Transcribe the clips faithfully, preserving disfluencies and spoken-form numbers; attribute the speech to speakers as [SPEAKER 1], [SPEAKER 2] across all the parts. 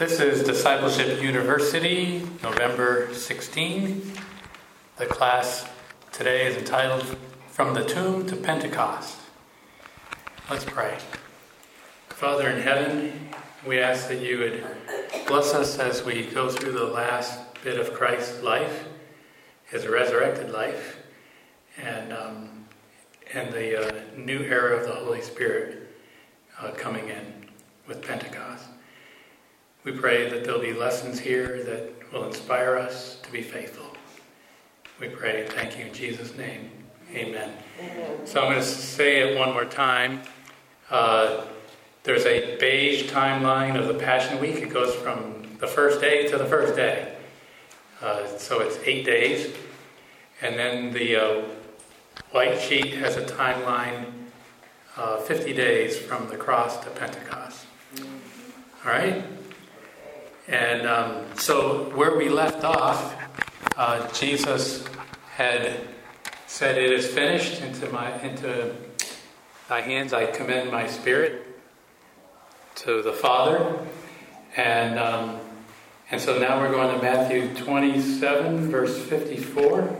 [SPEAKER 1] This is Discipleship University, November sixteenth. The class today is entitled From the Tomb to Pentecost. Let's pray. Father in heaven, we ask that you would bless us as we go through the last bit of Christ's life, his resurrected life, and um, and the uh, new era of the Holy Spirit uh, coming in with Pentecost. We pray that there'll be lessons here that will inspire us to be faithful. We pray, thank you in Jesus' name. Amen. Amen. So I'm going to say it one more time. Uh, there's a beige timeline of the Passion Week. It goes from the first day to the first day. Uh, so it's eight days. And then the uh, white sheet has a timeline, uh, fifty days from the cross to Pentecost. All right? And um, so where we left off, uh, Jesus had said, "It is finished. Into my into thy hands I commend my spirit," to the Father. And um, and so now we're going to Matthew twenty-seven, verse fifty-four.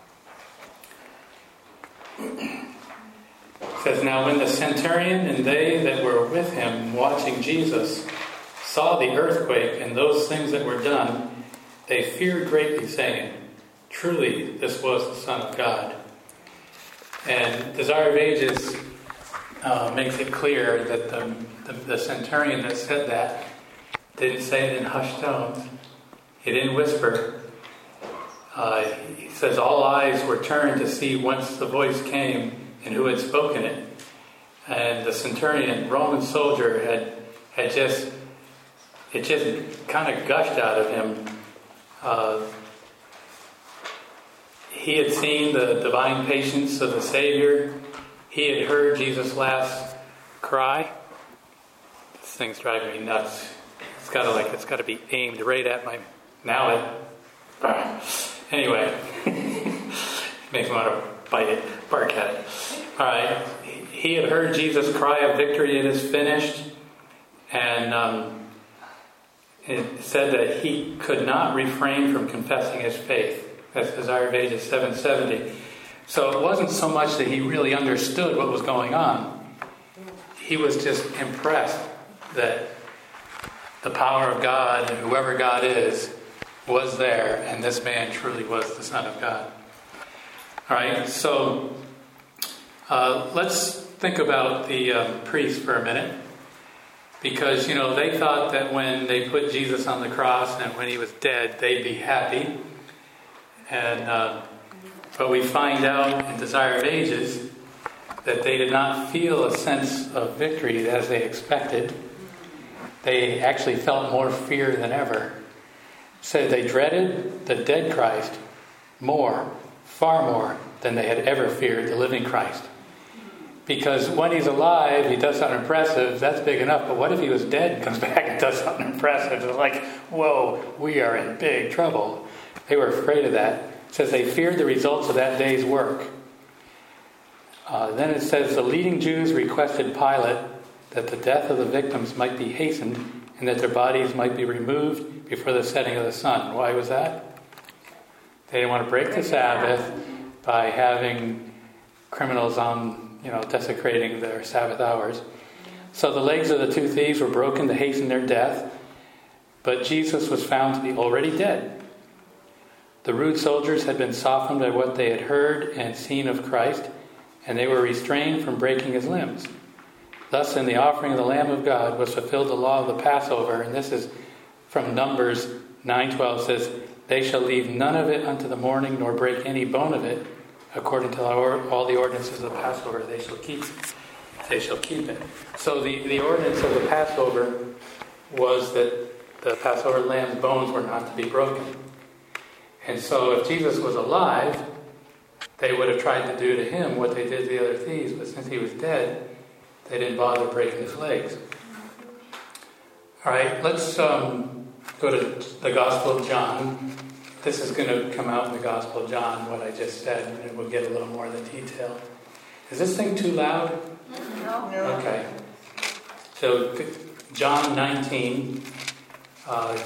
[SPEAKER 1] It says, "Now when the centurion and they that were with him watching Jesus saw the earthquake and those things that were done, they feared greatly, saying, Truly, this was the Son of God." And Desire of Ages uh, makes it clear that the, the, the centurion that said that didn't say it in hushed tones. He didn't whisper. Uh, he says all eyes were turned to see whence the voice came and who had spoken it. And the centurion, Roman soldier, had had just It just kind of gushed out of him. Uh, he had seen the divine patience of the Savior. He had heard Jesus' last cry. This thing's driving me nuts. It's got to like it's got to be aimed right at my now. It anyway makes me want to bite it, bark at it. All right. He had heard Jesus' cry of victory. It is finished, and. Um, It said that he could not refrain from confessing his faith. That's Desire of Ages seven seventy. So it wasn't so much that he really understood what was going on. He was just impressed that the power of God, and whoever God is, was there, and this man truly was the Son of God. All right, so uh, let's think about the um, priest for a minute. Because, you know, they thought that when they put Jesus on the cross and when he was dead, they'd be happy. And uh, but we find out in Desire of Ages that they did not feel a sense of victory as they expected. They actually felt more fear than ever. So they dreaded the dead Christ more, far more, than they had ever feared the living Christ. Because when he's alive, he does something impressive, that's big enough. But what if he was dead and comes back and does something impressive? It's like, whoa, we are in big trouble. They were afraid of that. It says they feared the results of that day's work. Uh, then it says the leading Jews requested Pilate that the death of the victims might be hastened and that their bodies might be removed before the setting of the sun. Why was that? They didn't want to break the Sabbath by having criminals on... you know, desecrating their Sabbath hours. So the legs of the two thieves were broken to hasten their death, but Jesus was found to be already dead. The rude soldiers had been softened by what they had heard and seen of Christ, and they were restrained from breaking his limbs. Thus, in the offering of the Lamb of God was fulfilled the law of the Passover, and this is from Numbers nine twelve, says, "They shall leave none of it unto the morning, nor break any bone of it. According to all the ordinances of the Passover, they shall keep they shall keep it." So the, the ordinance of the Passover was that the Passover lamb's bones were not to be broken. And so if Jesus was alive, they would have tried to do to him what they did to the other thieves. But since he was dead, they didn't bother breaking his legs. All right, let's um, go to the Gospel of John. This is going to come out in the Gospel of John, what I just said, and we'll get a little more of the detail. Is this thing too loud? No. Okay. So John nineteen, uh,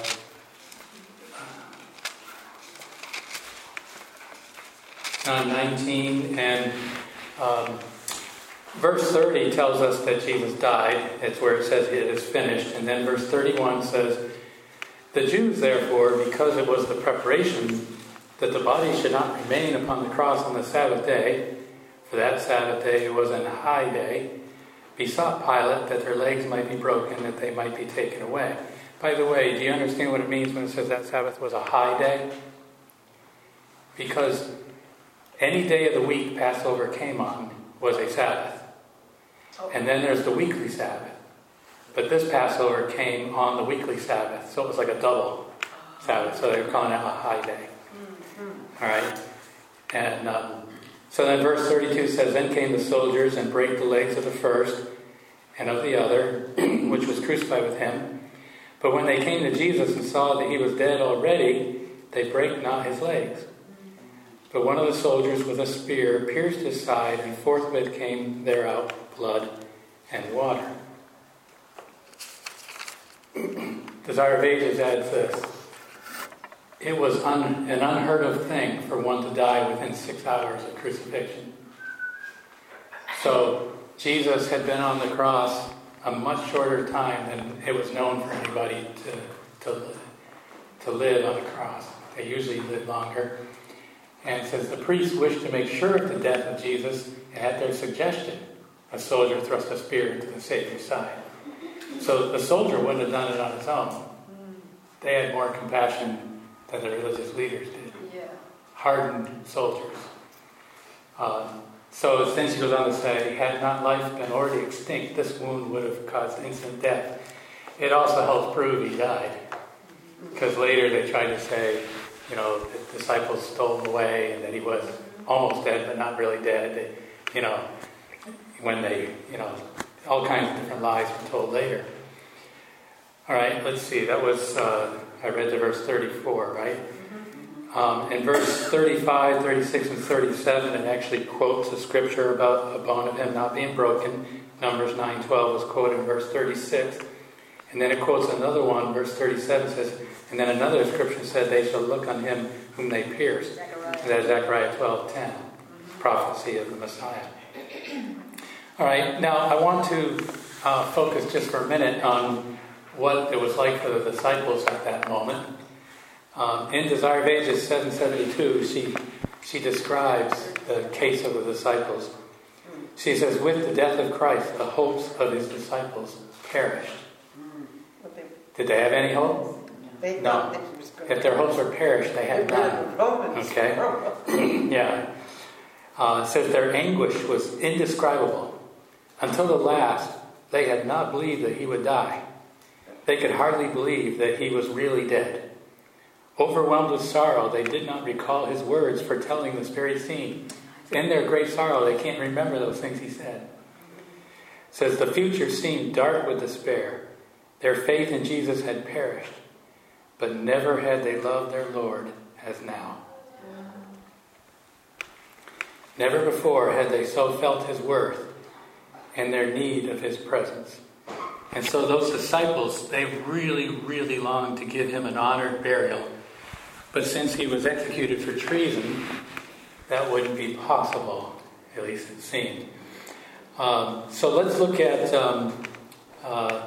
[SPEAKER 1] John nineteen, and um, verse thirty tells us that Jesus died. It's where it says it is finished. And then verse thirty-one says, the Jews, therefore, because it was the preparation that the body should not remain upon the cross on the Sabbath day, for that Sabbath day was an high day, besought Pilate that their legs might be broken, that they might be taken away. By the way, do you understand what it means when it says that Sabbath was a high day? Because any day of the week Passover came on was a Sabbath. And then there's the weekly Sabbath. But this Passover came on the weekly Sabbath, so it was like a double Sabbath. So they were calling it a high day. All right? And um, so then verse thirty-two says, then came the soldiers and brake the legs of the first and of the other, which was crucified with him. But when they came to Jesus and saw that he was dead already, they brake not his legs. But one of the soldiers with a spear pierced his side, and forthwith came there out blood and water. Desire of Ages adds this. It was un, an unheard of thing for one to die within six hours of crucifixion. So Jesus had been on the cross a much shorter time than it was known for anybody to, to, to live on a cross. They usually live longer. And it says the priests wished to make sure of the death of Jesus, and at their suggestion, a soldier thrust a spear into the Savior's side. So the soldier wouldn't have done it on his own. They had more compassion than the religious leaders did.
[SPEAKER 2] Yeah.
[SPEAKER 1] Hardened soldiers. Um, so then she goes on to say, had not life been already extinct, this wound would have caused instant death. It also helps prove he died. Because later they tried to say, you know, the disciples stole him away and that he was almost dead but not really dead. They, you know, when they, you know, all kinds of different lies were told later. All right, let's see. That was, uh, I read the verse thirty-four, right? Um, in verse thirty-five, thirty-six, and thirty-seven, it actually quotes a scripture about a bone of him not being broken. Numbers nine twelve was quoted in verse thirty-six. And then it quotes another one, verse thirty-seven says, and then another scripture said, they shall look on him whom they pierced. Zechariah. And that's Zechariah twelve ten, prophecy of the Messiah. All right, now I want to uh, focus just for a minute on what it was like for the disciples at that moment. Um, in Desire of Ages seven seventy-two, she, she describes the case of the disciples. She says, with the death of Christ, the hopes of his disciples perished. Did they have any hope?
[SPEAKER 2] They
[SPEAKER 1] no. If their hopes were perished, they had none. Okay? Yeah. Uh, it says their anguish was indescribable. Until the last, they had not believed that he would die. They could hardly believe that he was really dead. Overwhelmed with sorrow, they did not recall his words foretelling this very scene. In their great sorrow, they can't remember those things he said. It says the future seemed dark with despair. Their faith in Jesus had perished, but never had they loved their Lord as now. Never before had they so felt his worth and their need of his presence. And so those disciples, they really, really longed to give him an honored burial. But since he was executed for treason, that wouldn't be possible, at least it seemed. Um, so let's look at um, uh,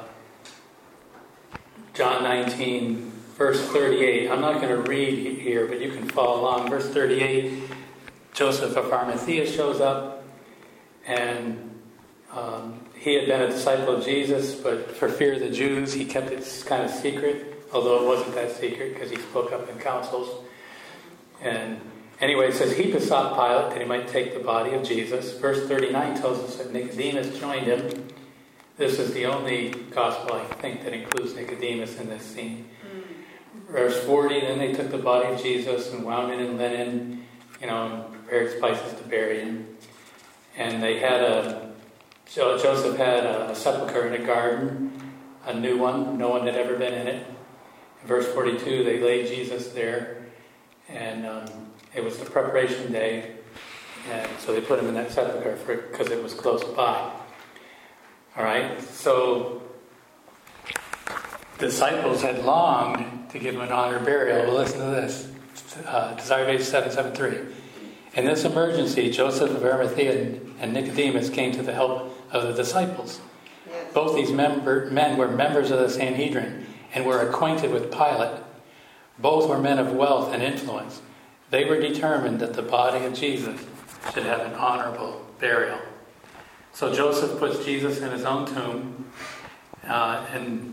[SPEAKER 1] John nineteen, verse thirty-eight. I'm not going to read here, but you can follow along. Verse thirty-eight, Joseph of Arimathea shows up, and um, he had been a disciple of Jesus, but for fear of the Jews, he kept it kind of secret, although it wasn't that secret because he spoke up in councils. And anyway, it says he besought Pilate that he might take the body of Jesus. Verse thirty-nine tells us that Nicodemus joined him. This is the only gospel, I think, that includes Nicodemus in this scene. Mm. Verse forty, then they took the body of Jesus and wound it in linen, you know, and prepared spices to bury him. And they had a, Joseph had a, a sepulcher in a garden, a new one. No one had ever been in it. In verse forty-two, they laid Jesus there, and um, it was the preparation day, and so they put him in that sepulcher because it was close by. All right, so disciples had longed to give him an honored burial. Well, listen to this. Uh, Desire of Ages seven seventy-three. In this emergency, Joseph of Arimathea and Nicodemus came to the help of the disciples.
[SPEAKER 2] Yes.
[SPEAKER 1] Both these member, men were members of the Sanhedrin and were acquainted with Pilate. Both were men of wealth and influence. They were determined that the body of Jesus should have an honorable burial. So Joseph puts Jesus in his own tomb, uh, and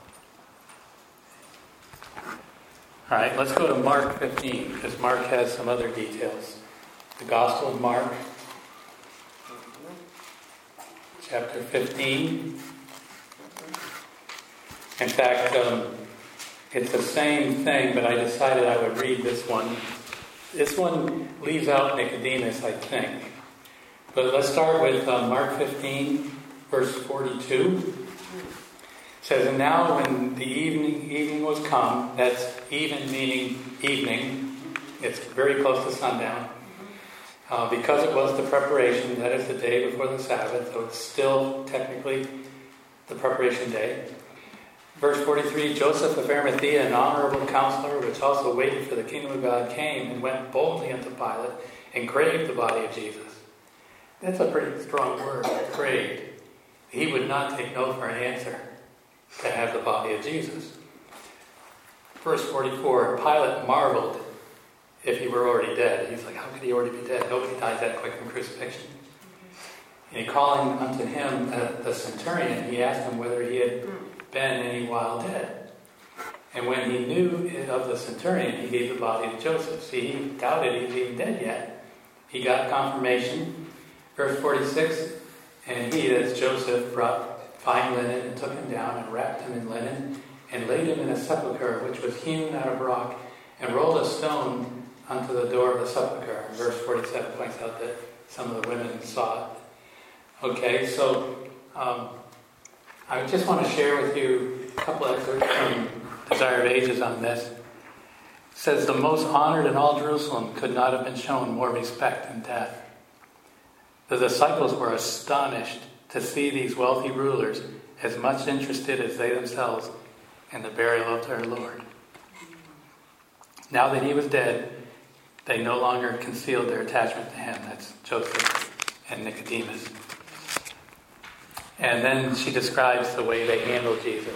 [SPEAKER 1] all right, let's go to Mark fifteen, because Mark has some other details. The Gospel of Mark, chapter fifteen. In fact, um, it's the same thing, but I decided I would read this one. This one leaves out Nicodemus, I think. But let's start with uh, Mark fifteen, verse forty-two. It says, "And now when the evening evening was come," that's even meaning evening, it's very close to sundown, uh, because it was the preparation, that is the day before the Sabbath, so it's still technically the preparation day. Verse forty-three, "Joseph of Arimathea, an honorable counselor, which also waited for the kingdom of God, came and went boldly unto Pilate and craved the body of Jesus." That's a pretty strong word, craved. He would not take no for an answer to have the body of Jesus. Verse forty-four, "Pilate marveled if he were already dead." He's like, how could he already be dead? Nobody dies that quick from crucifixion. And calling unto him uh, the centurion, he asked him whether he had been any while dead. And when he knew of the centurion, he gave the body to Joseph. See, he doubted he was even dead yet. He got confirmation. Verse forty-six, "And he," that's Joseph, "brought fine linen and took him down and wrapped him in linen and laid him in a sepulchre which was hewn out of rock and rolled a stone unto the door of the sepulchre." Verse forty-seven points out that some of the women saw it. Okay, so um, I just want to share with you a couple excerpts from Desire of Ages on this. It says, "The most honored in all Jerusalem could not have been shown more respect than death. The disciples were astonished to see these wealthy rulers as much interested as they themselves in the burial of their Lord. Now that he was dead, they no longer concealed their attachment to him." That's Joseph and Nicodemus. And then she describes the way they handled Jesus.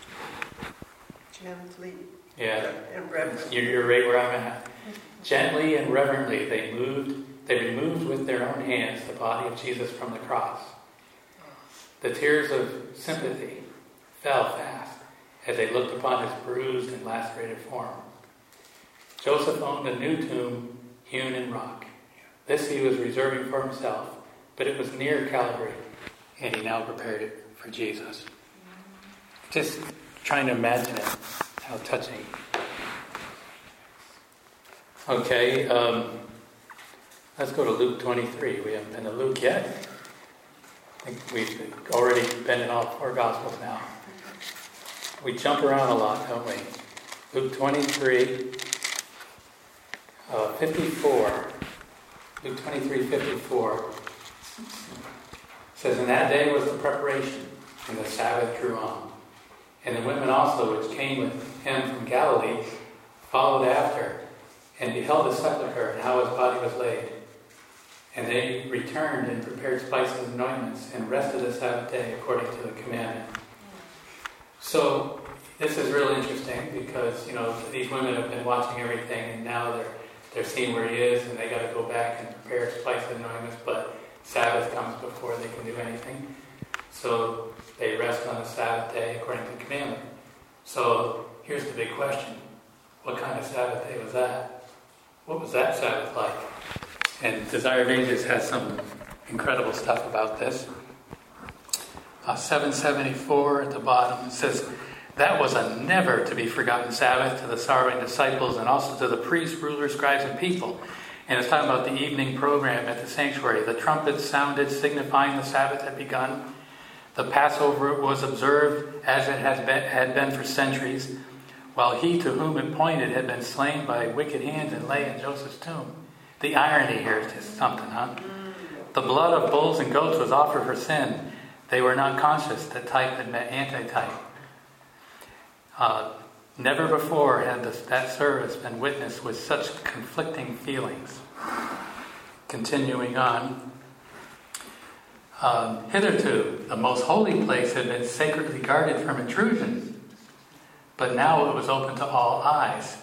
[SPEAKER 2] Gently
[SPEAKER 1] Yeah,
[SPEAKER 2] and reverently.
[SPEAKER 1] you're, you're right where I'm at. "Gently and reverently they moved, they removed with their own hands the body of Jesus from the cross. The tears of sympathy fell fast as they looked upon his bruised and lacerated form. Joseph owned a new tomb hewn in rock. This he was reserving for himself, but it was near Calvary, and he now prepared it for Jesus." Just trying to imagine it, how touching. Okay, um, let's go to Luke twenty-three. We haven't been to Luke yet. I think we've already been in all four Gospels now. We jump around a lot, don't we? Luke twenty-three, uh, fifty-four. Luke twenty-three, fifty-four says, "And that day was the preparation, and the Sabbath drew on. And the women also, which came with him from Galilee, followed after, and beheld the sepulchre, and how his body was laid. And they returned and prepared spices and ointments, and rested the Sabbath day according to the commandment." So this is real interesting because, you know, these women have been watching everything, and now they're they're seeing where he is, and they got to go back and prepare spices and ointments, but Sabbath comes before they can do anything. So they rest on the Sabbath day according to the commandment. So here's the big question. What kind of Sabbath day was that? What was that Sabbath like? And Desire of Ages has some incredible stuff about this. Uh, seven seventy-four at the bottom, it says, "That was a never to be forgotten Sabbath to the sorrowing disciples and also to the priests, rulers, scribes, and people." And it's talking about the evening program at the sanctuary. The trumpets sounded, signifying the Sabbath had begun. The Passover was observed as it has been, had been for centuries, while he to whom it pointed had been slain by wicked hands and lay in Joseph's tomb. The irony here is just something, huh? The blood of bulls and goats was offered for sin. They were not conscious that type had met antitype. Uh, never before had this, that service been witnessed with such conflicting feelings. Continuing on. Um, hitherto, the most holy place had been sacredly guarded from intrusion, but now it was open to all eyes.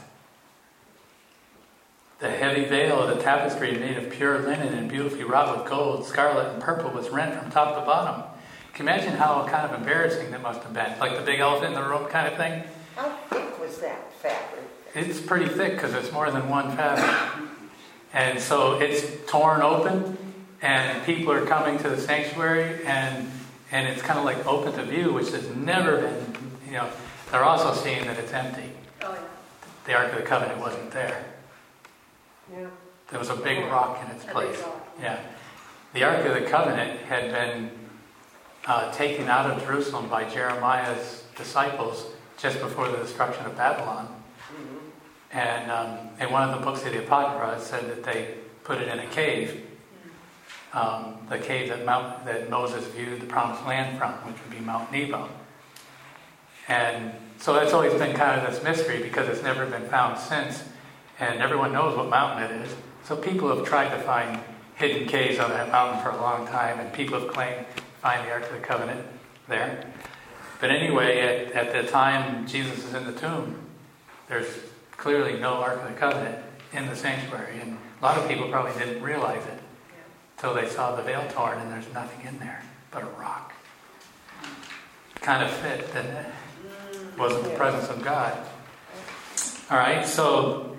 [SPEAKER 1] The heavy veil of the tapestry made of pure linen and beautifully wrought with gold, scarlet, and purple was rent from top to bottom. Can you imagine how kind of embarrassing that must have been? Like the big elephant in the room kind of thing?
[SPEAKER 2] How thick was that fabric?
[SPEAKER 1] It's pretty thick because it's more than one fabric. And so it's torn open, and people are coming to the sanctuary, and and it's kind of like open to view, which has never been, you know, they're also seeing that it's empty.
[SPEAKER 2] Oh, yeah.
[SPEAKER 1] The Ark of the Covenant wasn't there.
[SPEAKER 2] Yeah.
[SPEAKER 1] There was a big rock in its place. Yeah. The Ark of the Covenant had been uh, taken out of Jerusalem by Jeremiah's disciples just before the destruction of Babylon. Mm-hmm. And um, in one of the books of the Apocrypha, it said that they put it in a cave. Um, the cave that, Mount, that Moses viewed the promised land from, which would be Mount Nebo. And so that's always been kind of this mystery because it's never been found since, and everyone knows what mountain it is. So people have tried to find hidden caves on that mountain for a long time, and people have claimed to find the Ark of the Covenant there. But anyway, at, at the time Jesus is in the tomb, there's clearly no Ark of the Covenant in the sanctuary, and a lot of people probably didn't realize it until they saw the veil torn and there's nothing in there but a rock. Kind of fit, didn't it? Wasn't the presence of God. All right, so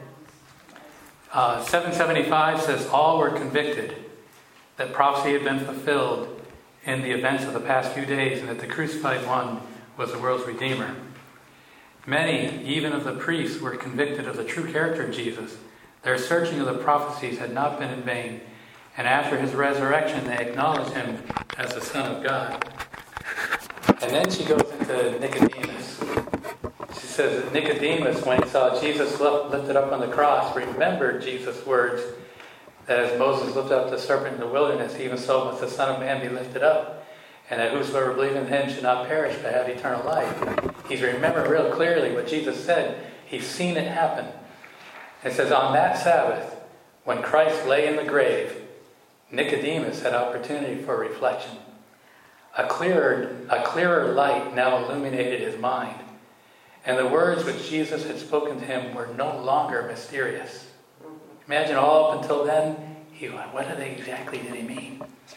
[SPEAKER 1] uh, seven seventy-five says all were convicted that prophecy had been fulfilled in the events of the past few days, and that the crucified one was the world's Redeemer. Many, even of the priests, were convicted of the true character of Jesus. Their searching of the prophecies had not been in vain, and after his resurrection they acknowledged him as the Son of God. And then she goes into Nicodemus. She says that Nicodemus, when he saw Jesus lifted up on the cross, remembered Jesus' words that as Moses lifted up the serpent in the wilderness, even so must the Son of Man be lifted up, and that whosoever believes in him should not perish but have eternal life. He's remembered real clearly what Jesus said. He's seen it happen. It says, on that Sabbath, when Christ lay in the grave, Nicodemus had opportunity for reflection. A clearer, a clearer light now illuminated his mind, and the words which Jesus had spoken to him were no longer mysterious. Imagine all up until then, he went, what exactly did he mean?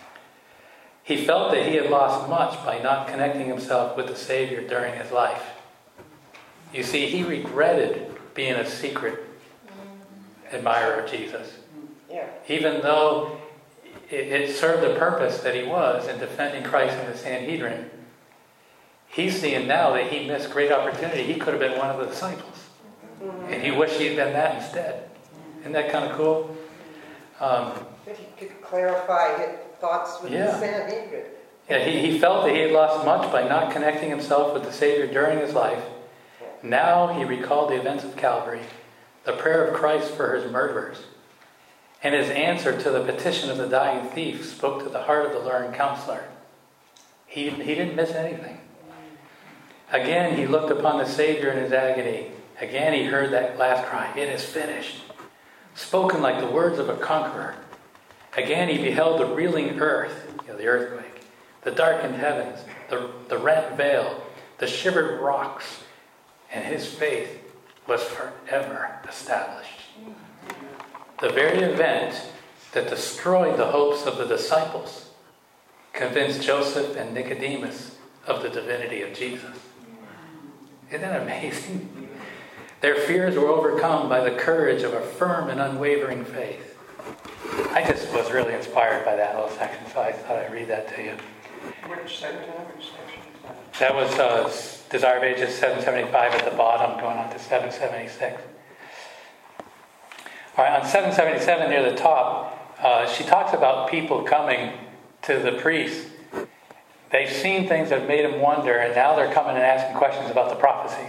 [SPEAKER 1] He felt that he had lost much by not connecting himself with the Savior during his life. You see, he regretted being a secret admirer of Jesus.
[SPEAKER 2] Yeah.
[SPEAKER 1] Even though it, it served the purpose that he was in defending Christ in the Sanhedrin, he's seeing now that he missed great opportunity. He could have been one of the disciples. Mm-hmm. And he wished he'd been that instead. Isn't that kind of cool? Um,
[SPEAKER 2] but he could clarify his thoughts with
[SPEAKER 1] yeah.
[SPEAKER 2] the Sanhedrin.
[SPEAKER 1] Yeah, he, he felt that he had lost much by not connecting himself with the Savior during his life. Now he recalled the events of Calvary, the prayer of Christ for his murderers, and his answer to the petition of the dying thief spoke to the heart of the learned counselor. He, he didn't miss anything. Again, he looked upon the Savior in his agony. Again, he heard that last cry, it is finished, spoken like the words of a conqueror. Again, he beheld the reeling earth, you know, the earthquake, the darkened heavens, the, the rent veil, the shivered rocks, and his faith was forever established. The very event that destroyed the hopes of the disciples convinced Joseph and Nicodemus of the divinity of Jesus. Isn't that amazing? Their fears were overcome by the courage of a firm and unwavering faith. I just was really inspired by that little section, so I thought I'd read that to you.
[SPEAKER 2] Which section? Which section?
[SPEAKER 1] That was uh, Desire of Ages seven seventy-five at the bottom, going on to seven seventy-six. All right, on seven seventy-seven near the top, uh, she talks about people coming to the priest. They've seen things that have made them wonder, and now they're coming and asking questions about the prophecies.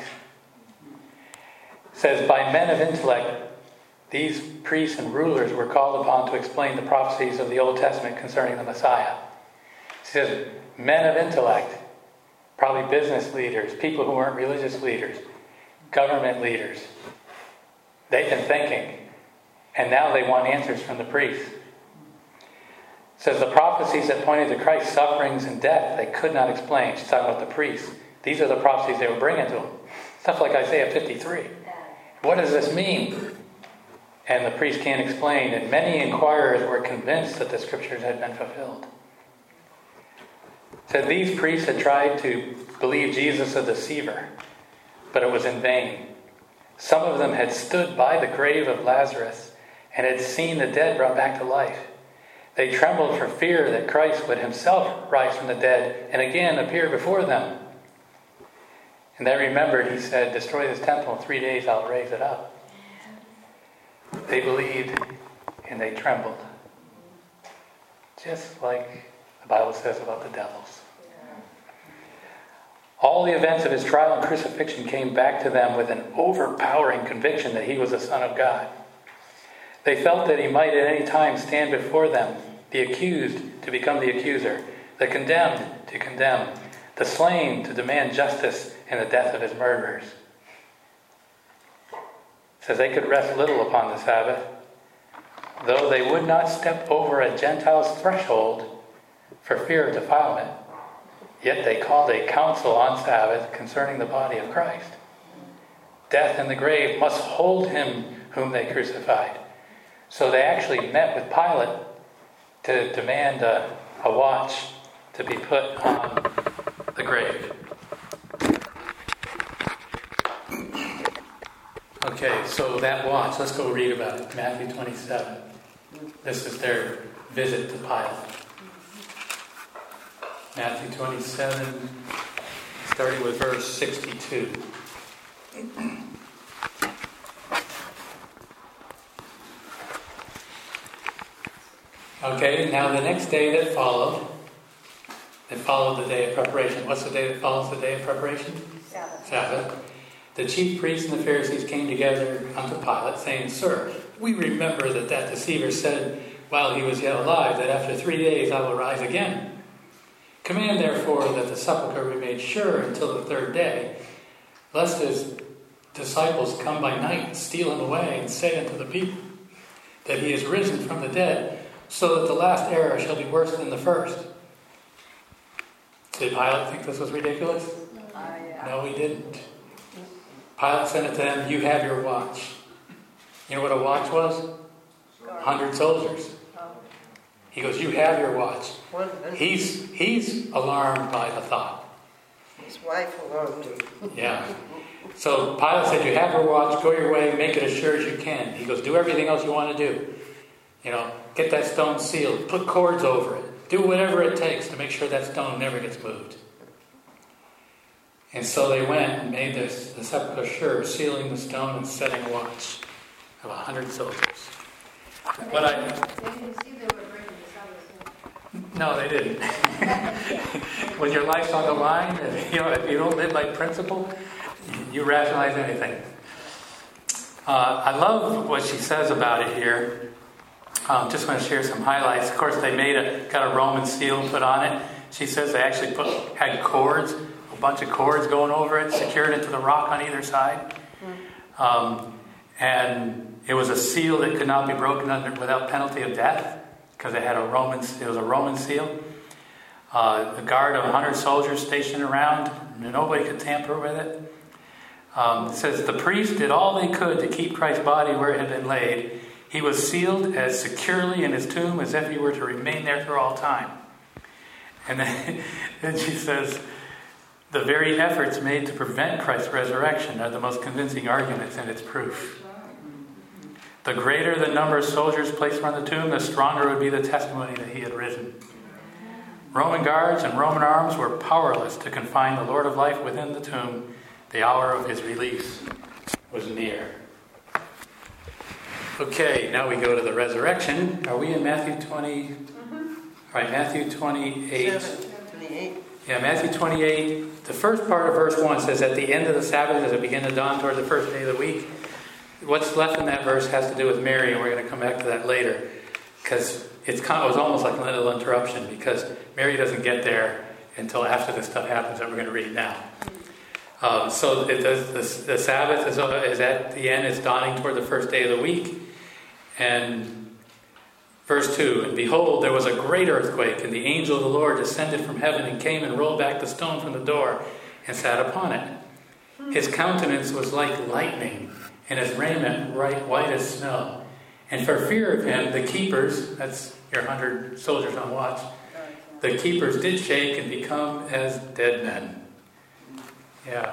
[SPEAKER 1] It says, by men of intellect, these priests and rulers were called upon to explain the prophecies of the Old Testament concerning the Messiah. It says, men of intellect, probably business leaders, people who weren't religious leaders, government leaders. They've been thinking, and now they want answers from the priests. It says the prophecies that pointed to Christ's sufferings and death, they could not explain. She's talking about the priests. These are the prophecies they were bringing to them. Stuff like Isaiah fifty-three. What does this mean? And the priest can't explain. And many inquirers were convinced that the scriptures had been fulfilled. It said these priests had tried to believe Jesus a deceiver, but it was in vain. Some of them had stood by the grave of Lazarus and had seen the dead brought back to life. They trembled for fear that Christ would himself rise from the dead and again appear before them. And they remembered, he said, destroy this temple in three days, I'll raise it up. They believed and they trembled. Just like the Bible says about the devils. All the events of his trial and crucifixion came back to them with an overpowering conviction that he was the Son of God. They felt that he might at any time stand before them, the accused to become the accuser, the condemned to condemn, the slain to demand justice in the death of his murderers. It says they could rest little upon the Sabbath, though they would not step over a Gentile's threshold for fear of defilement. Yet they called a council on Sabbath concerning the body of Christ. Death and the grave must hold him whom they crucified. So they actually met with Pilate to demand a, a watch to be put on the grave. Okay, so that watch, let's go read about it. Matthew twenty-seven. This is their visit to Pilate. Matthew twenty-seven, starting with verse sixty-two. Okay, now the next day that followed, that followed the day of preparation. What's the day that follows the day of preparation?
[SPEAKER 2] Sabbath.
[SPEAKER 1] Sabbath. The chief priests and the Pharisees came together unto Pilate, saying, Sir, we remember that that deceiver said while he was yet alive, that after three days I will rise again. Command therefore that the sepulchre be made sure until the third day, lest his disciples come by night and steal him away and say unto the people that he is risen from the dead, so that the last error shall be worse than the first. Did Pilate think this was ridiculous?
[SPEAKER 2] Uh, yeah.
[SPEAKER 1] No, he didn't. Pilate sent it to them, you have your watch. You know what a watch was? one hundred soldiers. He goes, you have your watch. He's he's alarmed by the thought.
[SPEAKER 2] His wife alarmed him.
[SPEAKER 1] Yeah. So Pilate said, you have your watch, go your way, make it as sure as you can. He goes, do everything else you want to do. You know, get that stone sealed, put cords over it, do whatever it takes to make sure that stone never gets moved. And so they went and made this, the sepulchre sure, sealing the stone and setting a watch of a hundred soldiers. What I
[SPEAKER 3] They didn't see they were breaking the Sabbath.
[SPEAKER 1] no, they didn't. When your life's on the line, if you, know, if you don't live by principle, you rationalize anything. Uh, I love what she says about it here. Um, just want to share some highlights. Of course, they made a got a Roman seal put on it. She says they actually put had cords, a bunch of cords going over it, secured it to the rock on either side, um, and it was a seal that could not be broken under without penalty of death because it had a Roman. It was a Roman seal. Uh, a guard of one hundred soldiers stationed around. Nobody could tamper with it. Um, it says the priests did all they could to keep Christ's body where it had been laid. He was sealed as securely in his tomb as if he were to remain there for all time. And then, then she says, the very efforts made to prevent Christ's resurrection are the most convincing arguments in its proof. The greater the number of soldiers placed around the tomb, the stronger would be the testimony that he had risen. Roman guards and Roman arms were powerless to confine the Lord of life within the tomb. The hour of his release was near. Okay, now we go to the resurrection. Are we in Matthew twenty? Mm-hmm. All right, Matthew twenty-eight.
[SPEAKER 2] twenty-eight.
[SPEAKER 1] Yeah, Matthew twenty-eight. The first part of verse one says, at the end of the Sabbath, as it began to dawn toward the first day of the week. What's left in that verse has to do with Mary, and we're going to come back to that later. Because it's kind of, it was almost like a little interruption, because Mary doesn't get there until after this stuff happens that we're going to read now. Um, so it, the, the, the Sabbath is, is at the end, it's dawning toward the first day of the week. And verse two, and behold, there was a great earthquake, and the angel of the Lord descended from heaven and came and rolled back the stone from the door and sat upon it. His countenance was like lightning, and his raiment right white as snow. And for fear of him, the keepers, that's your hundred soldiers on watch, the keepers did shake and become as dead men. Yeah.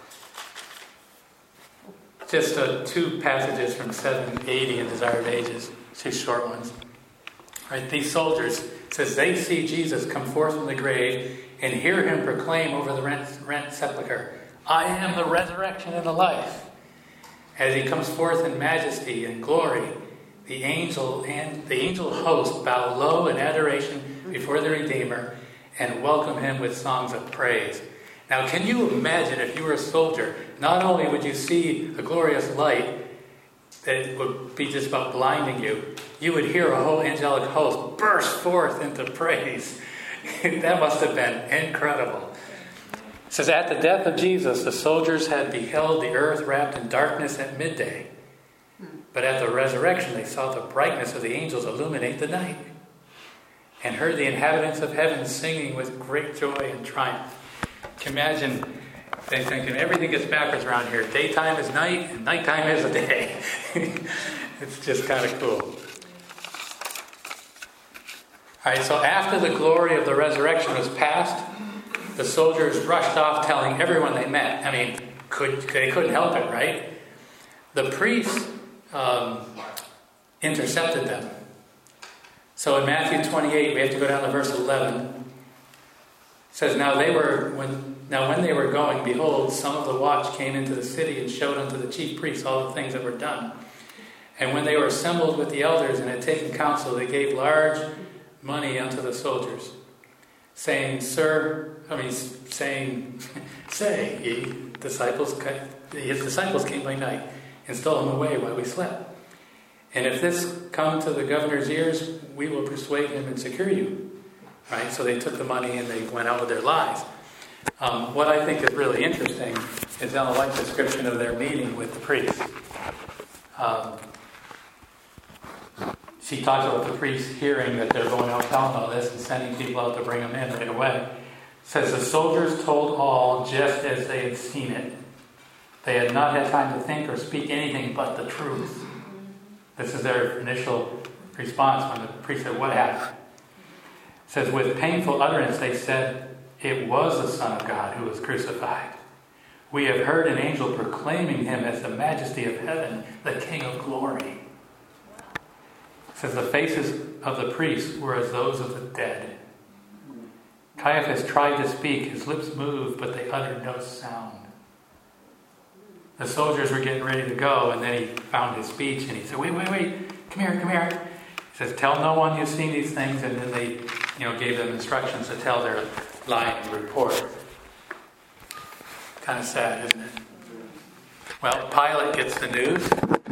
[SPEAKER 1] Just uh, two passages from seven eighty in Desired Ages, two short ones. Right, these soldiers, it says, they see Jesus come forth from the grave and hear him proclaim over the rent, rent sepulchre, I am the resurrection and the life. As he comes forth in majesty and glory, the angel and the angel host bow low in adoration before the Redeemer and welcome him with songs of praise. Now, can you imagine if you were a soldier, not only would you see the glorious light that would be just about blinding you, you would hear a whole angelic host burst forth into praise. That must have been incredible. It says, at the death of Jesus, the soldiers had beheld the earth wrapped in darkness at midday. But at the resurrection, they saw the brightness of the angels illuminate the night, and heard the inhabitants of heaven singing with great joy and triumph. Can you imagine they thinking everything gets backwards around here. Daytime is night, and nighttime is a day. It's just kind of cool. All right, so after the glory of the resurrection was past, the soldiers rushed off telling everyone they met. I mean, could, they couldn't help it, right? The priests um, intercepted them. So in Matthew twenty-eight, we have to go down to verse eleven. It says, now they were when now when they were going, behold, some of the watch came into the city and showed unto the chief priests all the things that were done. And when they were assembled with the elders and had taken counsel, they gave large money unto the soldiers, saying, Sir, I mean, saying, say, ye disciples, his disciples came by night and stole him away while we slept. And if this come to the governor's ears, we will persuade him and secure you. Right? So they took the money and they went out with their lies. Um, what I think is really interesting is Ellen White's description of their meeting with the priests. Um, she talks about the priests hearing that they're going out telling all this and sending people out to bring them in right away. It says, the soldiers told all just as they had seen it. They had not had time to think or speak anything but the truth. This is their initial response when the priest said, what happened? It says, with painful utterance they said, it was the Son of God who was crucified. We have heard an angel proclaiming him as the majesty of heaven, the King of glory. It says, the faces of the priests were as those of the dead. Caiaphas tried to speak, his lips moved, but they uttered no sound. The soldiers were getting ready to go, and then he found his speech, and he said, wait, wait, wait, come here, come here. He says, tell no one you've seen these things, and then they, you know, gave them instructions to tell their lying report. Kind of sad, isn't it? Well, Pilate gets the news.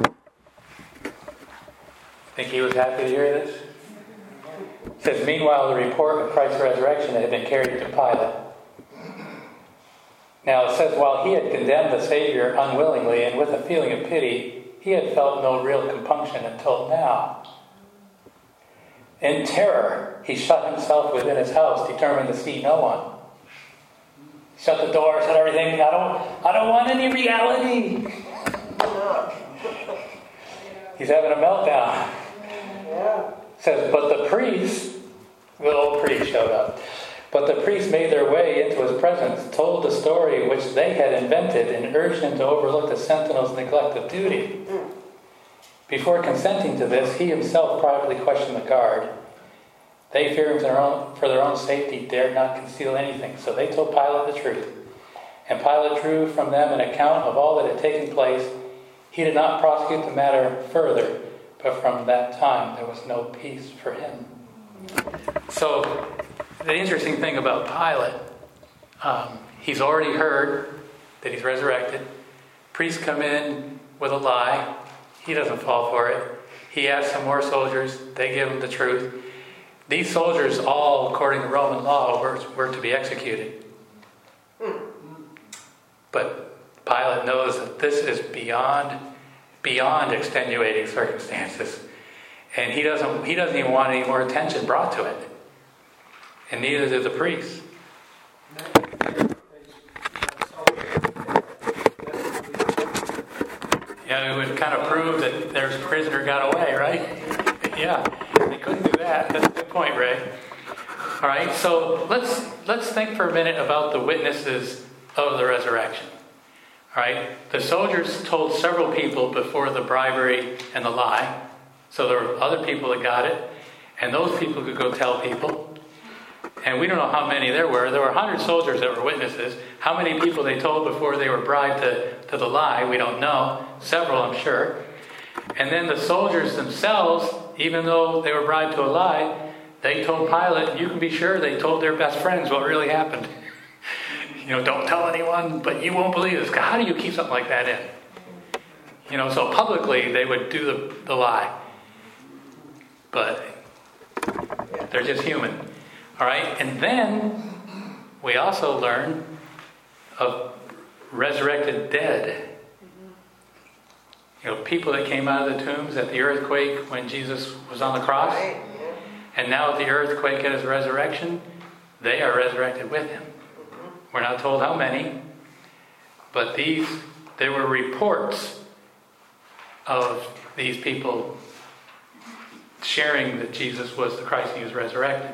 [SPEAKER 1] Think he was happy to hear this? It says, meanwhile, the report of Christ's resurrection had been carried to Pilate. Now it says, while he had condemned the Savior unwillingly and with a feeling of pity, he had felt no real compunction until now. In terror, he shut himself within his house, determined to see no one. Shut the door, shut everything. I don't, I don't want any reality. He's having a meltdown.
[SPEAKER 2] Yeah.
[SPEAKER 1] It says, but the priests, the old priest showed up. But the priests made their way into his presence, told the story which they had invented, and urged him to overlook the sentinel's neglect of duty. Before consenting to this, he himself privately questioned the guard. They, fearing their own, for their own safety, dared not conceal anything, so they told Pilate the truth. And Pilate drew from them an account of all that had taken place. He did not prosecute the matter further, but from that time there was no peace for him. So, the interesting thing about Pilate, um, he's already heard that he's resurrected. Priests come in with a lie. He doesn't fall for it. He asks some more soldiers. They give him the truth. These soldiers all, according to Roman law, were, were to be executed. But Pilate knows that this is beyond beyond extenuating circumstances. And he doesn't he doesn't even want any more attention brought to it. And neither do the priests. Yeah, it would kind of prove that their prisoner got away, right? Yeah, they couldn't do that. That's a good point, Ray. All right, so let's let's think for a minute about the witnesses of the resurrection. All right, the soldiers told several people before the bribery and the lie. So there were other people that got it, and those people could go tell people. And we don't know how many there were. There were one hundred soldiers that were witnesses. How many people they told before they were bribed to, to the lie, we don't know. Several, I'm sure. And then the soldiers themselves, even though they were bribed to a lie, they told Pilate, you can be sure they told their best friends what really happened. You know, don't tell anyone, but you won't believe this. How do you keep something like that in? You know, so publicly they would do the, the lie. But they're just human. All right, and then we also learn of resurrected dead. You know, people that came out of the tombs at the earthquake when Jesus was on the cross. And now at the earthquake at his resurrection, they are resurrected with him. We're not told how many, but these, there were reports of these people sharing that Jesus was the Christ, he was resurrected.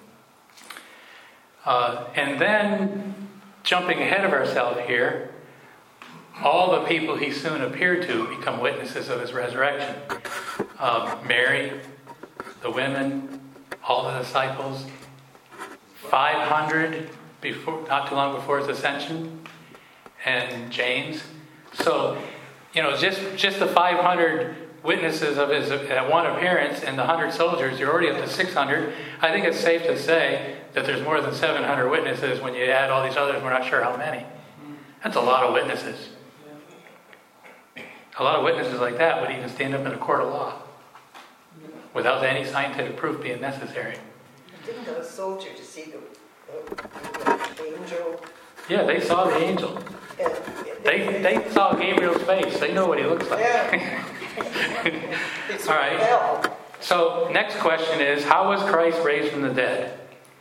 [SPEAKER 1] Uh, and then, jumping ahead of ourselves here, all the people he soon appeared to become witnesses of his resurrection. Uh, Mary, the women, all the disciples, five hundred before, not too long before his ascension, and James. So, you know, just just the five hundred witnesses of his at one appearance and the one hundred soldiers, you're already up to six hundred. I think it's safe to say that there's more than seven hundred witnesses when you add all these others. We're not sure how many. That's a lot of witnesses. A lot of witnesses like that would even stand up in a court of law without any scientific proof being necessary.
[SPEAKER 2] Didn't the soldier to see the, the, the angel?
[SPEAKER 1] Yeah, they saw the angel.
[SPEAKER 2] And
[SPEAKER 1] They they saw Gabriel's face. They know what he looks like.
[SPEAKER 2] Yeah.
[SPEAKER 1] All right. So next question is, how was Christ raised from the dead?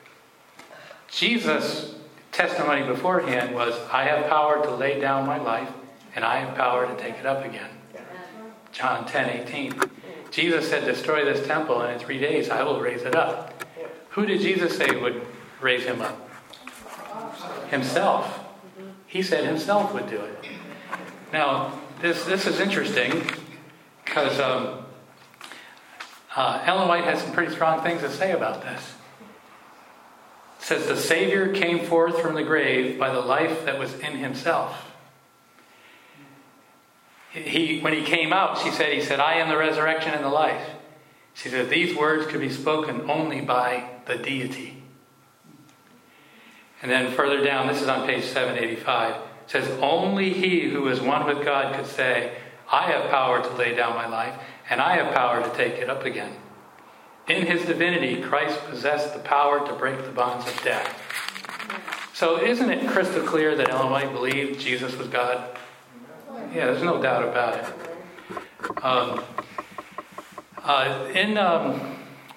[SPEAKER 1] Jesus' testimony beforehand was, I have power to lay down my life, and I have power to take it up again. John ten eighteen. Jesus said, destroy this temple, and in three days I will raise it up. Who did Jesus say would raise him up? Himself. He said himself would do it. Now, this this is interesting, because um, uh, Ellen White has some pretty strong things to say about this. It says, the Savior came forth from the grave by the life that was in himself. He, when he came out, she said, he said, I am the resurrection and the life. She said, these words could be spoken only by the deity. And then further down, this is on page seven eighty-five, it says, only he who is one with God could say, I have power to lay down my life, and I have power to take it up again. In his divinity, Christ possessed the power to break the bonds of death. So isn't it crystal clear that Ellen White believed Jesus was God? Yeah, there's no doubt about it. Um, uh, in um,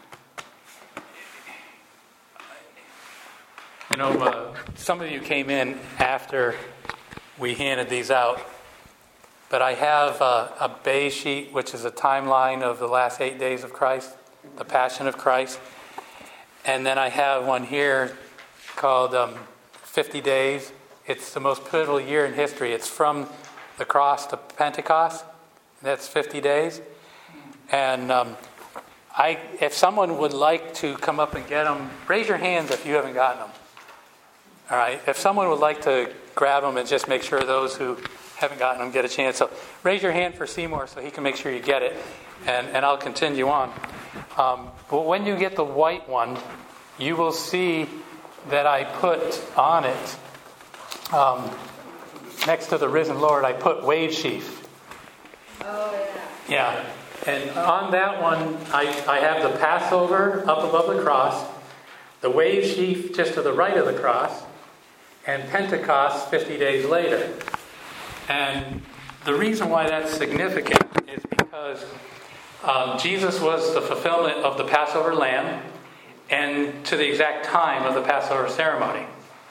[SPEAKER 1] you know, uh, some of you came in after we handed these out, but I have uh, a beige sheet, which is a timeline of the last eight days of Christ, the Passion of Christ, and then I have one here called um, fifty days. It's the most pivotal year in history. It's from the cross to Pentecost. That's fifty days. And um, I, if someone would like to come up and get them, raise your hands if you haven't gotten them. All right. If someone would like to grab them and just make sure those who haven't gotten them get a chance. So raise your hand for Seymour so he can make sure you get it. And, and I'll continue on. Um, but when you get the white one, you will see that I put on it, um, next to the risen Lord, I put wave sheaf.
[SPEAKER 3] Oh, yeah.
[SPEAKER 1] Yeah. And on that one, I, I have the Passover up above the cross, the wave sheaf just to the right of the cross, and Pentecost fifty days later. And the reason why that's significant is because um, Jesus was the fulfillment of the Passover lamb and to the exact time of the Passover ceremony.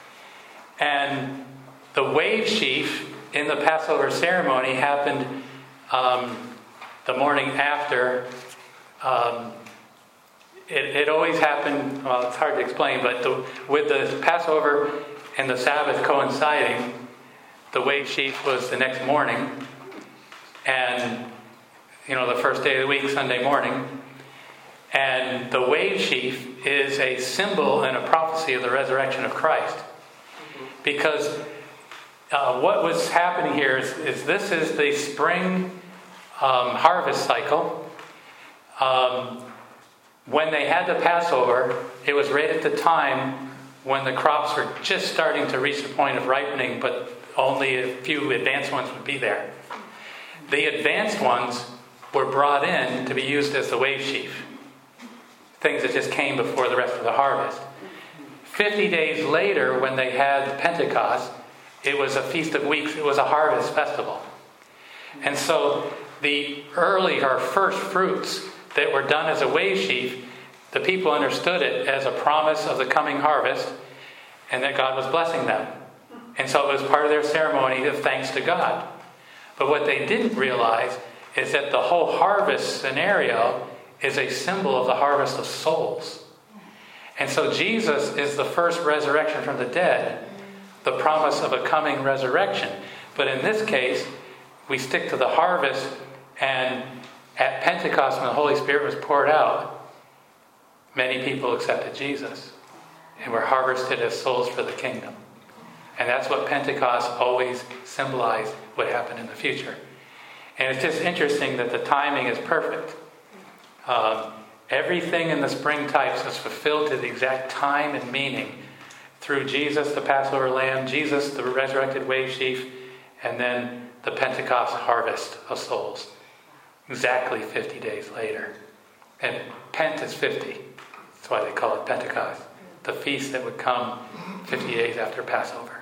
[SPEAKER 1] And the wave sheaf in the Passover ceremony happened um, the morning after. Um, it, it always happened, well, it's hard to explain, but the, with the Passover and the Sabbath coinciding, the wave sheaf was the next morning. And, you know, the first day of the week, Sunday morning. And the wave sheaf is a symbol and a prophecy of the resurrection of Christ. Because uh, what was happening here is, is this is the spring um, harvest cycle. Um, when they had the Passover, it was right at the time when the crops were just starting to reach the point of ripening, but only a few advanced ones would be there. The advanced ones were brought in to be used as the wave sheaf. Things that just came before the rest of the harvest. Fifty days later, when they had Pentecost, it was a Feast of Weeks. It was a harvest festival. And so the early or first fruits that were done as a wave sheaf, the people understood it as a promise of the coming harvest and that God was blessing them. And so it was part of their ceremony of thanks to God. But what they didn't realize is that the whole harvest scenario is a symbol of the harvest of souls. And so Jesus is the first resurrection from the dead, the promise of a coming resurrection. But in this case, we stick to the harvest, and at Pentecost, when the Holy Spirit was poured out, many people accepted Jesus and were harvested as souls for the kingdom. And that's what Pentecost always symbolized would happen in the future. And it's just interesting that the timing is perfect. Um, everything in the spring types is fulfilled to the exact time and meaning through Jesus, the Passover lamb, Jesus, the resurrected wave sheaf, and then the Pentecost harvest of souls. Exactly fifty days later. And Pent is fifty. That's why they call it Pentecost. The feast that would come fifty days after Passover.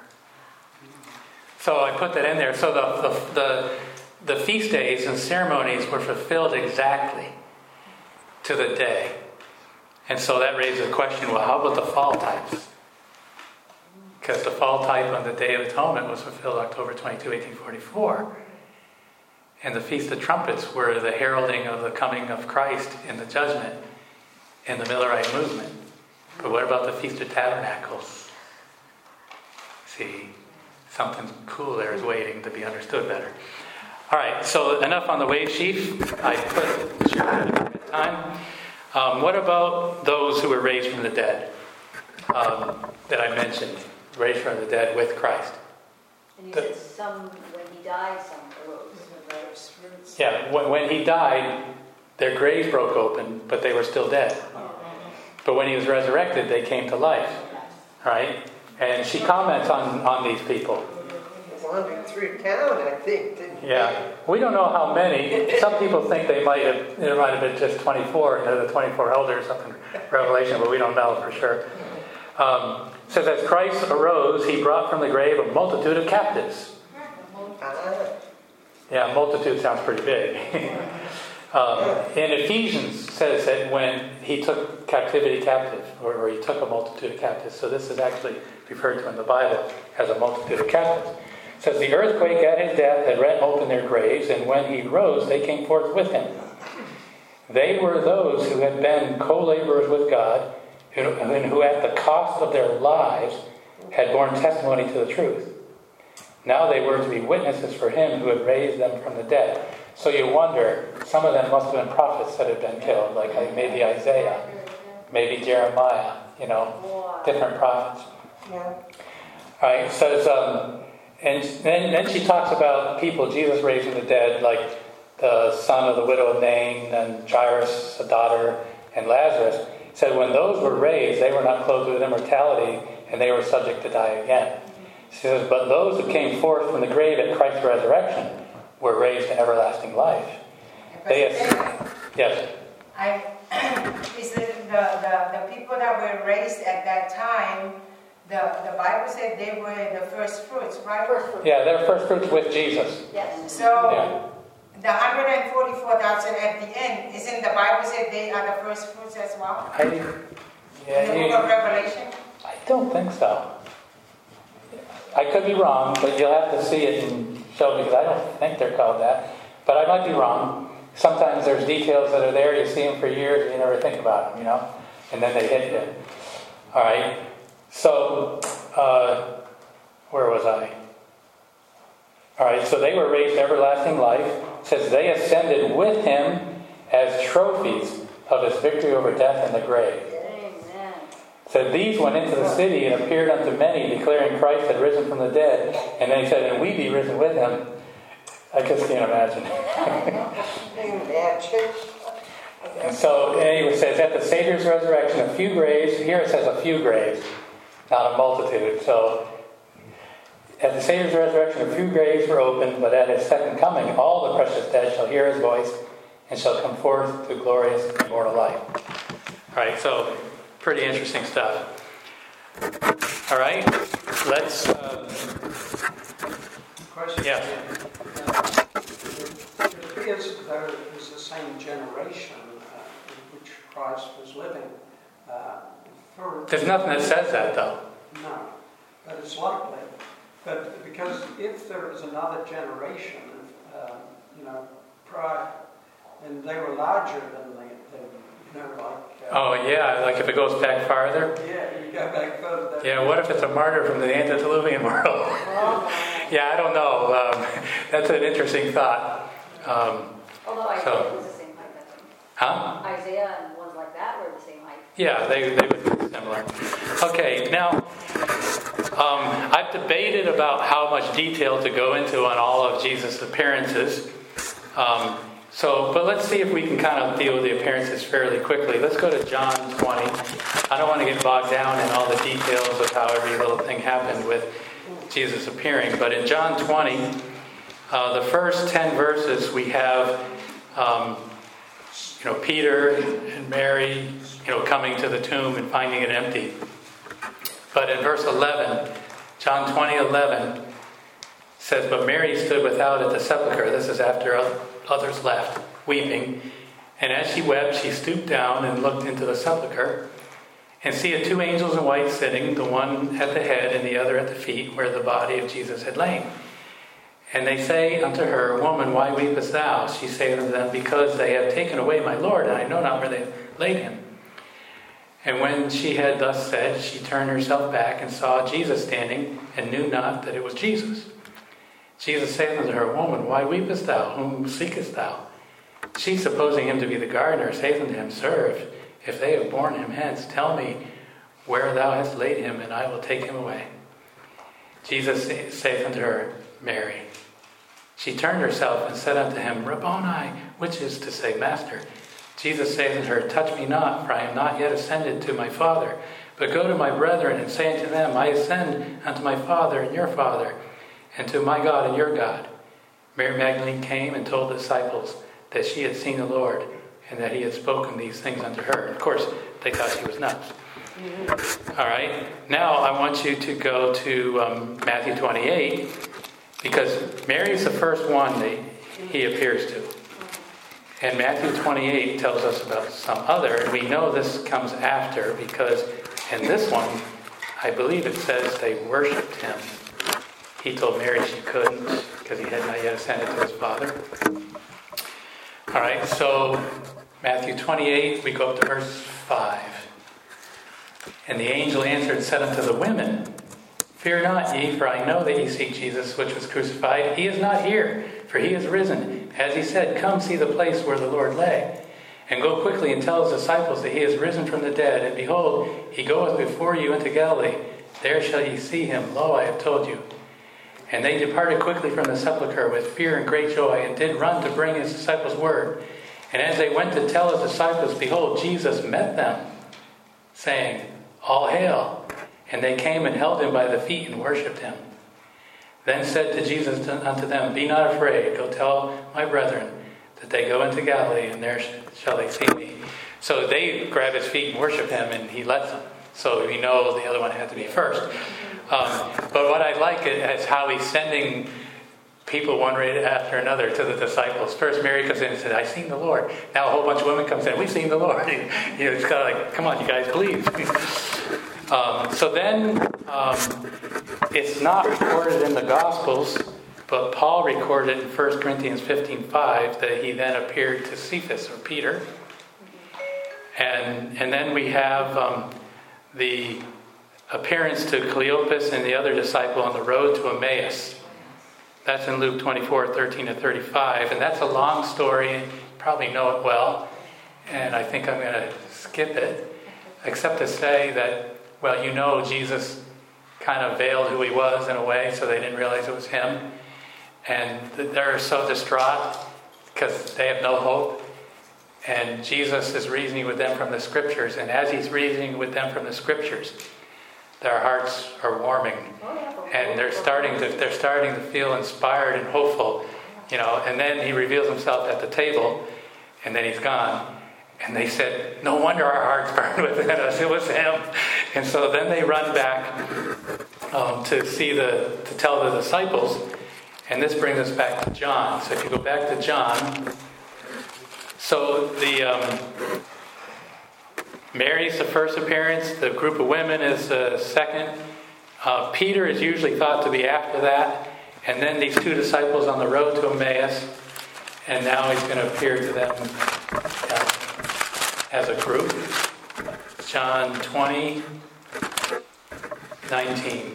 [SPEAKER 1] So I put that in there. So the, the, the, the feast days and ceremonies were fulfilled exactly to the day. And so that raises the question, well, how about the fall types? Because the fall type on the Day of Atonement was fulfilled October twenty-second, eighteen forty-four. And the Feast of Trumpets were the heralding of the coming of Christ in the judgment in the Millerite movement. But what about the Feast of Tabernacles? See, something cool there is waiting to be understood better. All right, so enough on the wave sheaf. I put sure at time. Um, what about those who were raised from the dead um, that I mentioned? Raised from the dead with Christ.
[SPEAKER 4] And you
[SPEAKER 1] the,
[SPEAKER 4] said some, when he died, some arose.
[SPEAKER 1] Yeah, when, when he died, their graves broke open, but they were still dead. But when he was resurrected, they came to life. Right? And she comments on, on these people.
[SPEAKER 2] Wandering through town, I think, didn't
[SPEAKER 1] Yeah. We don't know how many. Some people think they might have, there might have been just twenty-four, you know, the twenty-four elders up in Revelation, but we don't know for sure. Um, it says, as Christ arose, he brought from the grave a multitude of captives.
[SPEAKER 2] Ah.
[SPEAKER 1] Yeah, multitude sounds pretty big. um, in Ephesians says that when he took captivity captive, or, or he took a multitude of captives, so this is actually referred to in the Bible as a multitude of captives. It says, the earthquake at his death had rent open their graves, and when he rose, they came forth with him. They were those who had been co-laborers with God, and who at the cost of their lives had borne testimony to the truth. Now they were to be witnesses for him who had raised them from the dead. So you wonder, some of them must have been prophets that had been killed, like maybe Isaiah, maybe Jeremiah, you know, different prophets.
[SPEAKER 2] Yeah.
[SPEAKER 1] All right, it says, um, and then, then she talks about people Jesus raised from the dead, like the son of the widow of Nain, and Jairus, a daughter, and Lazarus. It said when those were raised, they were not clothed with immortality, and they were subject to die again. She says, but those who came forth from the grave at Christ's resurrection were raised to everlasting life. They have, yes.
[SPEAKER 5] I is the, the, the, the people that were raised at that time, The, the Bible said they were the first fruits, right?
[SPEAKER 4] First fruit.
[SPEAKER 1] Yeah, they're first fruits with Jesus.
[SPEAKER 4] Yes.
[SPEAKER 5] So
[SPEAKER 1] Yeah.
[SPEAKER 5] the one hundred forty-four thousand at the end, isn't the Bible said they are the first fruits as well?
[SPEAKER 1] I,
[SPEAKER 5] In
[SPEAKER 1] yeah,
[SPEAKER 5] the
[SPEAKER 1] you,
[SPEAKER 5] book of Revelation?
[SPEAKER 1] I don't think so. I could be wrong, but you'll have to see it and show me, because I don't think they're called that. But I might be wrong. Sometimes there's details that are there, you see them for years, and you never think about them, you know? And then they hit you. All right. So, uh, where was I? All right, so they were raised to everlasting life. It says they ascended with him as trophies of his victory over death and the grave.
[SPEAKER 4] Amen.
[SPEAKER 1] So these went into the city and appeared unto many, declaring Christ had risen from the dead. And then he said, and we be risen with him. I just can't imagine.
[SPEAKER 2] Imagine.
[SPEAKER 1] And so anyway, it says, at the Savior's resurrection, a few graves. Here it says a few graves, not a multitude. So at the Savior's resurrection, a few graves were opened, but at his second coming, all the precious dead shall hear his voice and shall come forth to glorious immortal life. All right, so pretty interesting stuff. All right, let's... Uh,
[SPEAKER 6] Question.
[SPEAKER 1] yeah.
[SPEAKER 6] It appears that there is the same generation uh, in which Christ was living. Uh, for,
[SPEAKER 1] There's nothing that says that, though.
[SPEAKER 6] No, but it's likely. But because if there is another generation, uh, you know, prior, and they were larger than the, than, you know, like... Uh,
[SPEAKER 1] Oh, yeah, like if it goes back farther.
[SPEAKER 6] Yeah, you go back further. Than
[SPEAKER 1] Yeah, what if it's a martyr from the antediluvian world? Yeah, I don't know. Um, that's an interesting thought. Um,
[SPEAKER 4] Although Isaiah
[SPEAKER 1] So-
[SPEAKER 4] was the same height, I think.
[SPEAKER 1] huh?
[SPEAKER 4] Isaiah and ones like that were the same height.
[SPEAKER 1] Yeah, they, they would be similar. Okay, now, um, I've debated about how much detail to go into on all of Jesus' appearances. Um, so, but let's see if we can kind of deal with the appearances fairly quickly. Let's go to John twenty. I don't want to get bogged down in all the details of how every little thing happened with Jesus appearing. But in John twenty, uh, the first ten verses, we have... Um, You know, Peter and Mary, you know, coming to the tomb and finding it empty. But in verse eleven, John twenty eleven says, but Mary stood without at the sepulchre. This is after others left, weeping. And as she wept, she stooped down and looked into the sepulchre, and seeth two angels in white sitting, the one at the head and the other at the feet, where the body of Jesus had lain. And they say unto her, Woman, why weepest thou? She saith unto them, Because they have taken away my Lord, and I know not where they laid him. And when she had thus said, she turned herself back and saw Jesus standing, and knew not that it was Jesus. Jesus saith unto her, Woman, why weepest thou? Whom seekest thou? She, supposing him to be the gardener, saith unto him, Sir, if, if they have borne him hence, tell me where thou hast laid him, and I will take him away. Jesus saith unto her, Mary. She turned herself and said unto him, Rabboni, which is to say, Master. Jesus saith unto her, Touch me not, for I am not yet ascended to my Father, but go to my brethren and say unto them, I ascend unto my Father and your Father, and to my God and your God. Mary Magdalene came and told the disciples that she had seen the Lord, and that he had spoken these things unto her. Of course, they thought she was nuts. All right. Now I want you to go to um, Matthew twenty-eight, because Mary's the first one that he appears to. And Matthew twenty-eight tells us about some other, and we know this comes after, because in this one, I believe it says they worshipped him. He told Mary she couldn't, because he had not yet ascended to his Father. All right, so Matthew twenty-eight, we go up to verse five. And the angel answered and said unto the women, Fear not ye, for I know that ye seek Jesus, which was crucified. He is not here, for he is risen. As he said, Come see the place where the Lord lay. And go quickly and tell his disciples that he is risen from the dead. And behold, he goeth before you into Galilee. There shall ye see him. Lo, I have told you. And they departed quickly from the sepulchre with fear and great joy, and did run to bring his disciples word. And as they went to tell his disciples, behold, Jesus met them, saying, All hail. And they came and held him by the feet and worshipped him. Then said to Jesus unto them, Be not afraid. Go tell my brethren that they go into Galilee, and there shall they see me. So they grab his feet and worship him, and he lets them. So we know the other one had to be first. Um, but what I like is how he's sending people one right after another to the disciples. First Mary comes in and says, I've seen the Lord. Now a whole bunch of women comes in, we've seen the Lord. You know, it's kind of like, come on, you guys, believe. um, so then um, it's not recorded in the Gospels, but Paul recorded in First Corinthians fifteen five that he then appeared to Cephas, or Peter. And, and then we have um, the appearance to Cleopas and the other disciple on the road to Emmaus. That's in Luke twenty-four, thirteen to thirty-five. And that's a long story. You probably know it well. And I think I'm going to skip it. Except to say that, well, you know, Jesus kind of veiled who he was in a way, so they didn't realize it was him. And they're so distraught because they have no hope. And Jesus is reasoning with them from the Scriptures. And as he's reasoning with them from the Scriptures, their hearts are warming. And they're starting to they're starting to feel inspired and hopeful, you know. And then he reveals himself at the table, and then he's gone. And they said, "No wonder our hearts burned within us. It was him." And so then they run back um, to see the to tell the disciples. And this brings us back to John. So if you go back to John, so the um, Mary's the first appearance. The group of women is the second. Uh, Peter is usually thought to be after that. And then these two disciples on the road to Emmaus. And now he's going to appear to them uh, as a group. John twenty, nineteen.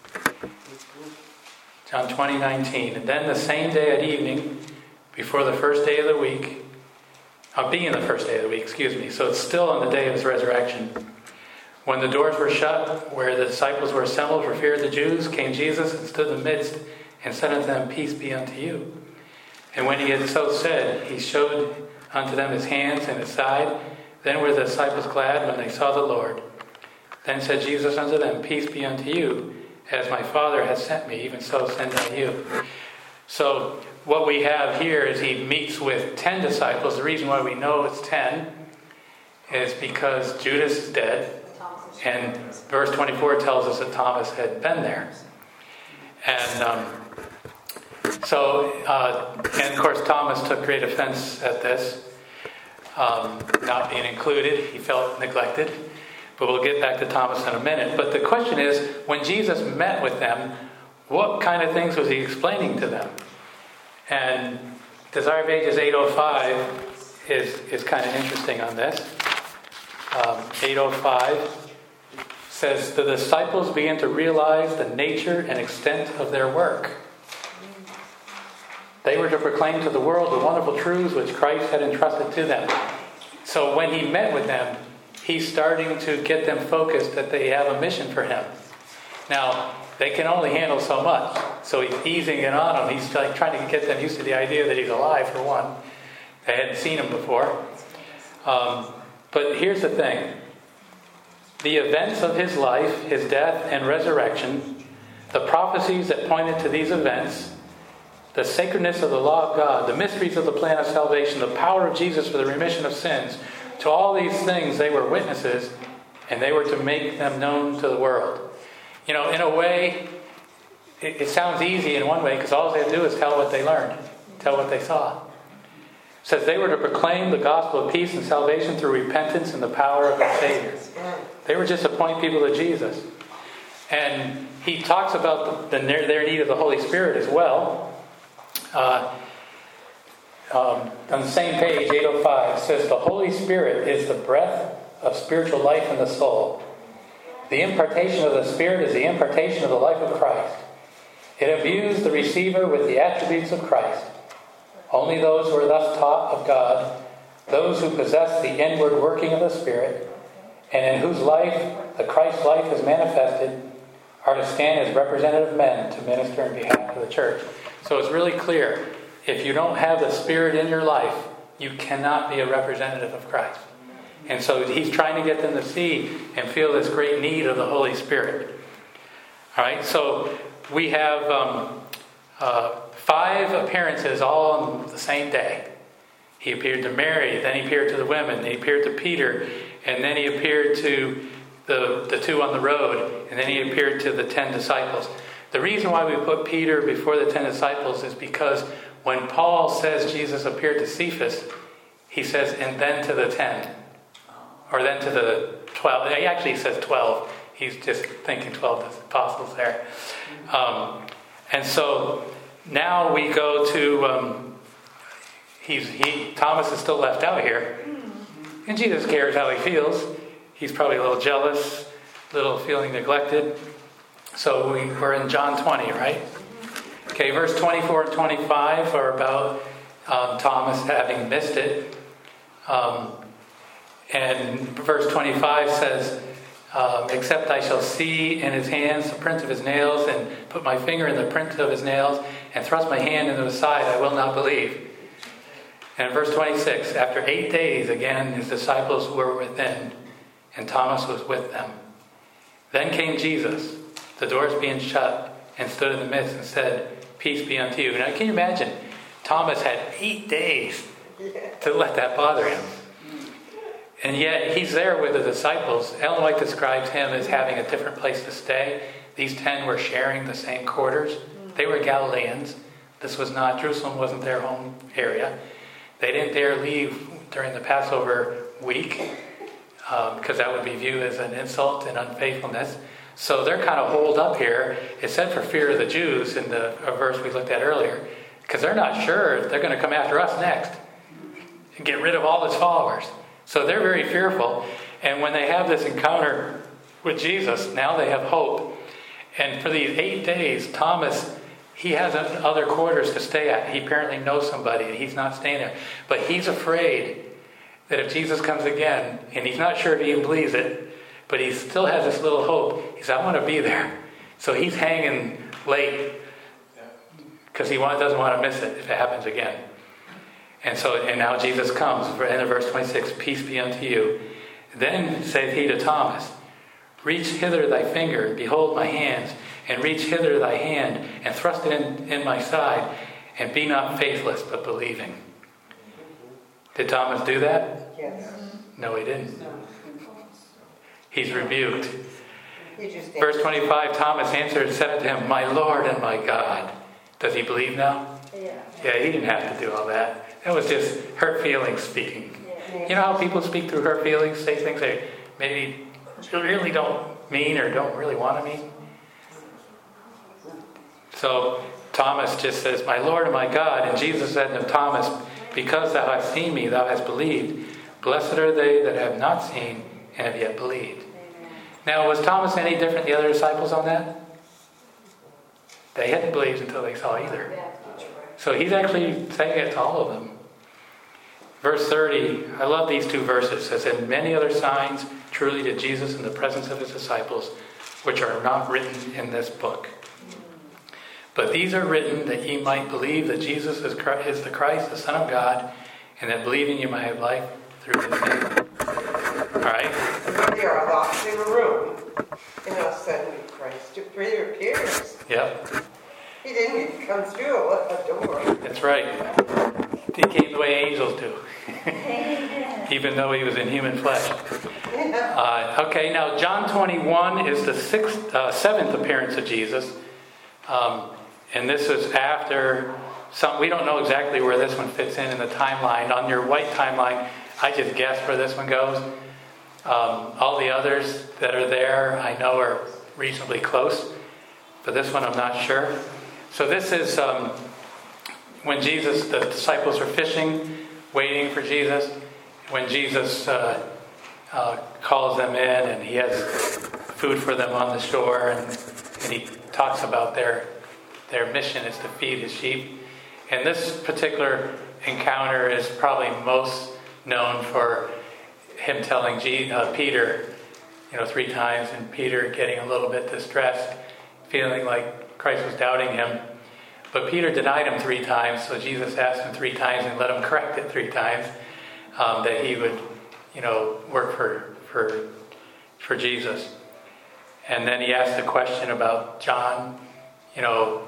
[SPEAKER 1] John twenty, nineteen. And then the same day at evening, before the first day of the week, uh, being the first day of the week, excuse me. So it's still on the day of his resurrection. When the doors were shut, where the disciples were assembled for fear of the Jews, came Jesus and stood in the midst and said unto them, Peace be unto you. And when he had so said, he showed unto them his hands and his side. Then were the disciples glad when they saw the Lord. Then said Jesus unto them, Peace be unto you. As my Father has sent me, even so send I you. So what we have here is he meets with ten disciples. The reason why we know it's ten is because Judas is dead. And verse twenty-four tells us that Thomas had been there. And um, so, uh, and of course Thomas took great offense at this, um, not being included. He felt neglected. But we'll get back to Thomas in a minute. But the question is, when Jesus met with them, what kind of things was he explaining to them? And Desire of Ages eight oh five is, is kind of interesting on this. Um, eight oh five says, the disciples began to realize the nature and extent of their work. They were to proclaim to the world the wonderful truths which Christ had entrusted to them. So when he met with them, he's starting to get them focused that they have a mission for him. Now, they can only handle so much. So he's easing it on them. He's like trying to get them used to the idea that he's alive, for one. They hadn't seen him before. Um, but here's the thing. The events of his life, his death and resurrection, the prophecies that pointed to these events, the sacredness of the law of God, the mysteries of the plan of salvation, the power of Jesus for the remission of sins, to all these things they were witnesses, and they were to make them known to the world. You know, in a way, it, it sounds easy in one way, because all they have to do is tell what they learned, tell what they saw. It says they were to proclaim the gospel of peace and salvation through repentance and the power of the Savior. They were just to point people to Jesus. And he talks about the, the, their need of the Holy Spirit as well. Uh, um, on the same page, eight oh five, says the Holy Spirit is the breath of spiritual life in the soul. The impartation of the Spirit is the impartation of the life of Christ. It imbues the receiver with the attributes of Christ. Only those who are thus taught of God, those who possess the inward working of the Spirit, and in whose life the Christ life is manifested, are to stand as representative men to minister in behalf of the church. So it's really clear. If you don't have the Spirit in your life, you cannot be a representative of Christ. And so he's trying to get them to see and feel this great need of the Holy Spirit. All right, so we have um, uh, five appearances all on the same day. He appeared to Mary, then he appeared to the women, he appeared to Peter, and then he appeared to the, the two on the road, and then he appeared to the ten disciples. The reason why we put Peter before the ten disciples is because when Paul says Jesus appeared to Cephas, he says, and then to the ten. Or then to the twelve. He actually says twelve. He's just thinking twelve apostles there. Um, and so now we go to, um, he's, he, Thomas is still left out here. And Jesus cares how he feels. He's probably a little jealous, a little feeling neglected. So we, we're in John twenty, right? Okay, verse twenty-four and twenty-five are about um, Thomas having missed it. Um, and verse twenty-five says, um, except I shall see in his hands the print of his nails, and put my finger in the print of his nails, and thrust my hand into his side, I will not believe. And verse twenty-six, after eight days, again, his disciples were within, and Thomas was with them. Then came Jesus, the doors being shut, and stood in the midst and said, peace be unto you. Now, can you imagine? Thomas had eight days to let that bother him. And yet, he's there with the disciples. Ellen White describes him as having a different place to stay. These ten were sharing the same quarters. They were Galileans. This was not, Jerusalem wasn't their home area. They didn't dare leave during the Passover week, um, because that would be viewed as an insult and unfaithfulness. So they're kind of holed up here. It said for fear of the Jews in the verse we looked at earlier, because they're not sure if they're going to come after us next and get rid of all his followers. So they're very fearful. And when they have this encounter with Jesus, now they have hope. And for these eight days, Thomas, he has other quarters to stay at. He apparently knows somebody, and he's not staying there. But he's afraid that if Jesus comes again, and he's not sure if he believes it, but he still has this little hope. He says, I want to be there. So he's hanging late because he want, doesn't want to miss it if it happens again. And so, and now Jesus comes. End of verse twenty-six, peace be unto you. Then saith he to Thomas, reach hither thy finger, and behold my hands, and reach hither thy hand, and thrust it in, in my side, and be not faithless, but believing. Did Thomas do that?
[SPEAKER 2] Yes.
[SPEAKER 1] No, he didn't. He's rebuked.
[SPEAKER 2] He just
[SPEAKER 1] Verse twenty-five, Thomas answered and said unto him, my Lord and my God. Does he believe now?
[SPEAKER 4] Yeah.
[SPEAKER 1] Yeah, he didn't have to do all that. That was just her feelings speaking.
[SPEAKER 4] Yeah.
[SPEAKER 1] You know how people speak through her feelings, say things they maybe really don't mean or don't really want to mean? So Thomas just says, my Lord and my God. And Jesus said to Thomas, because thou hast seen me, thou hast believed. Blessed are they that have not seen and have yet believed.
[SPEAKER 4] Amen.
[SPEAKER 1] Now, was Thomas any different than the other disciples on that? They hadn't believed until they saw either.
[SPEAKER 4] Yeah.
[SPEAKER 1] So he's actually saying it to all of them. Verse thirty, I love these two verses. It says, and many other signs truly did Jesus in the presence of his disciples, which are not written in this book. But these are written that ye might believe that Jesus is Christ, is the Christ, the Son of God, and that believing you might have life through his name. All right?
[SPEAKER 2] There are lots in a room, and all of a sudden Christ appears.
[SPEAKER 1] Yep,
[SPEAKER 2] He didn't even come through a, a door.
[SPEAKER 1] that's right. He came the way angels do, even though he was in human flesh.
[SPEAKER 2] Yeah.
[SPEAKER 1] Uh, okay, now John twenty-one is the sixth, uh, seventh appearance of Jesus. Um, and this is after some, we don't know exactly where this one fits in in the timeline. On your white timeline, I just guess where this one goes. Um, all the others that are there, I know are reasonably close. But this one, I'm not sure. So this is um, when Jesus, the disciples are fishing, waiting for Jesus. When Jesus uh, uh, calls them in, and he has food for them on the shore, and, and he talks about their their mission is to feed his sheep. And this particular encounter is probably most known for him telling G, uh, Peter, you know, three times, and Peter getting a little bit distressed, feeling like Christ was doubting him. But Peter denied him three times, so Jesus asked him three times and let him correct it three times, um, that he would, you know, work for for for Jesus. And then he asked a question about John, you know,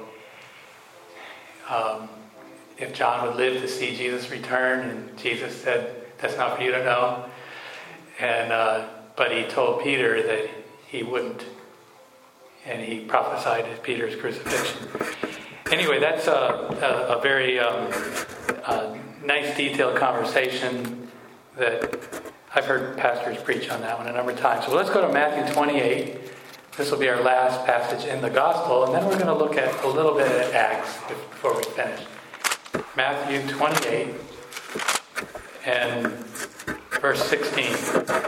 [SPEAKER 1] um, if John would live to see Jesus return, and Jesus said, that's not for you to know. And uh, but he told Peter that he wouldn't. And he prophesied at Peter's crucifixion. Anyway, that's a, a, a very um, a nice, detailed conversation that I've heard pastors preach on that one a number of times. So let's go to Matthew twenty-eight. This will be our last passage in the Gospel, and then we're going to look at a little bit at Acts before we finish. Matthew twenty-eight and verse sixteen.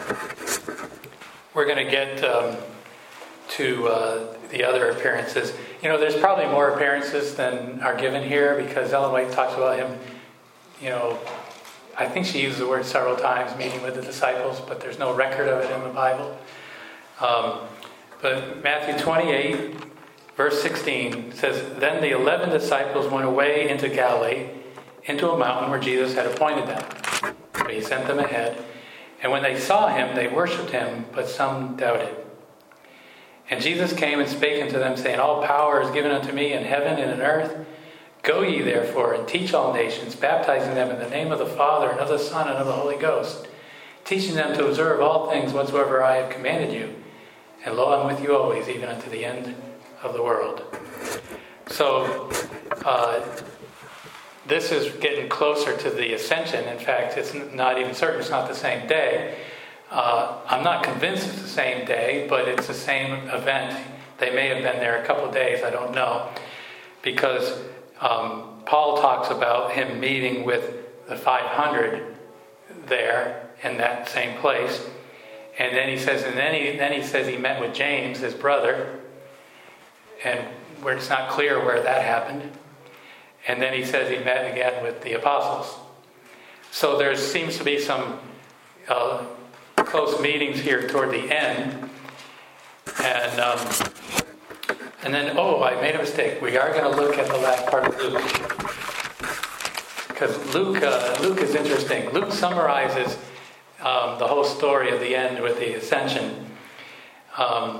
[SPEAKER 1] We're going to get um, to uh, the other appearances. You know, there's probably more appearances than are given here because Ellen White talks about him, you know, I think she used the word several times, meeting with the disciples, but there's no record of it in the Bible. Um, but Matthew twenty-eight, verse sixteen says, "Then the eleven disciples went away into Galilee, into a mountain where Jesus had appointed them. But he sent them ahead. And when they saw him, they worshipped him, but some doubted. And Jesus came and spake unto them, saying, All power is given unto me in heaven and in earth. Go ye therefore and teach all nations, baptizing them in the name of the Father and of the Son and of the Holy Ghost, teaching them to observe all things whatsoever I have commanded you. And lo, I'm with you always, even unto the end of the world." So, uh, this is getting closer to the ascension. In fact, it's not even certain it's not the same day. Uh, I'm not convinced it's the same day, but it's the same event. They may have been there a couple of days, I don't know. Because um, Paul talks about him meeting with the five hundred there in that same place. And then he says, and then he, then he says he met with James, his brother. And where it's not clear where that happened. And then he says he met again with the apostles. So there seems to be some uh, close meetings here toward the end. And um, and then, oh, I made a mistake. We are going to look at the last part of Luke. Because Luke, uh, Luke is interesting. Luke summarizes um, the whole story of the end with the ascension. Um,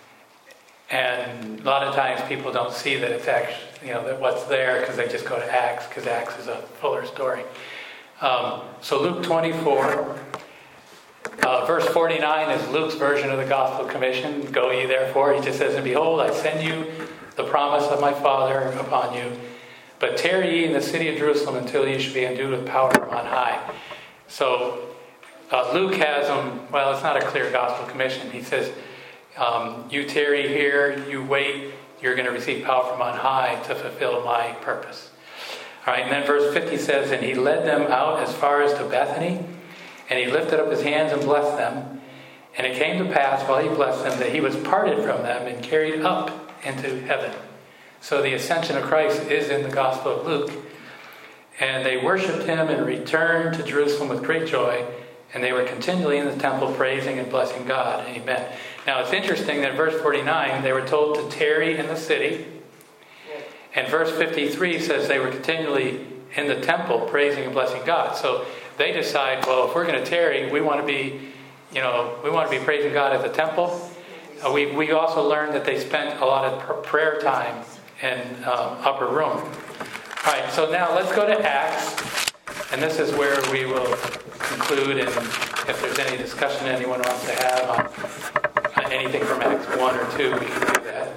[SPEAKER 1] and a lot of times people don't see that it's actually, you know, that what's there because they just go to Acts, because Acts is a fuller story. Um, so Luke twenty-four, uh, verse forty-nine is Luke's version of the Gospel Commission. Go ye therefore, he just says, and behold, I send you the promise of my Father upon you. But tarry ye in the city of Jerusalem until ye should be endued with power from on high. So uh, Luke has them, well, it's not a clear Gospel Commission. He says, um, you tarry here, you wait, you're going to receive power from on high to fulfill my purpose. All right, and then verse fifty says, and he led them out as far as to Bethany, and he lifted up his hands and blessed them. And it came to pass, while he blessed them, that he was parted from them and carried up into heaven. So the ascension of Christ is in the Gospel of Luke. And they worshipped him and returned to Jerusalem with great joy. And they were continually in the temple praising and blessing God. Amen. Now it's interesting that in verse forty-nine, they were told to tarry in the city. And verse fifty-three says they were continually in the temple praising and blessing God. So they decide, well, if we're going to tarry, we want to be, you know, we want to be praising God at the temple. Uh, we we also learned that they spent a lot of pr- prayer time in um, upper room. All right, so now let's go to Acts. And this is where we will conclude. And if there's any discussion anyone wants to have on, on anything from Acts one or two, we can do that.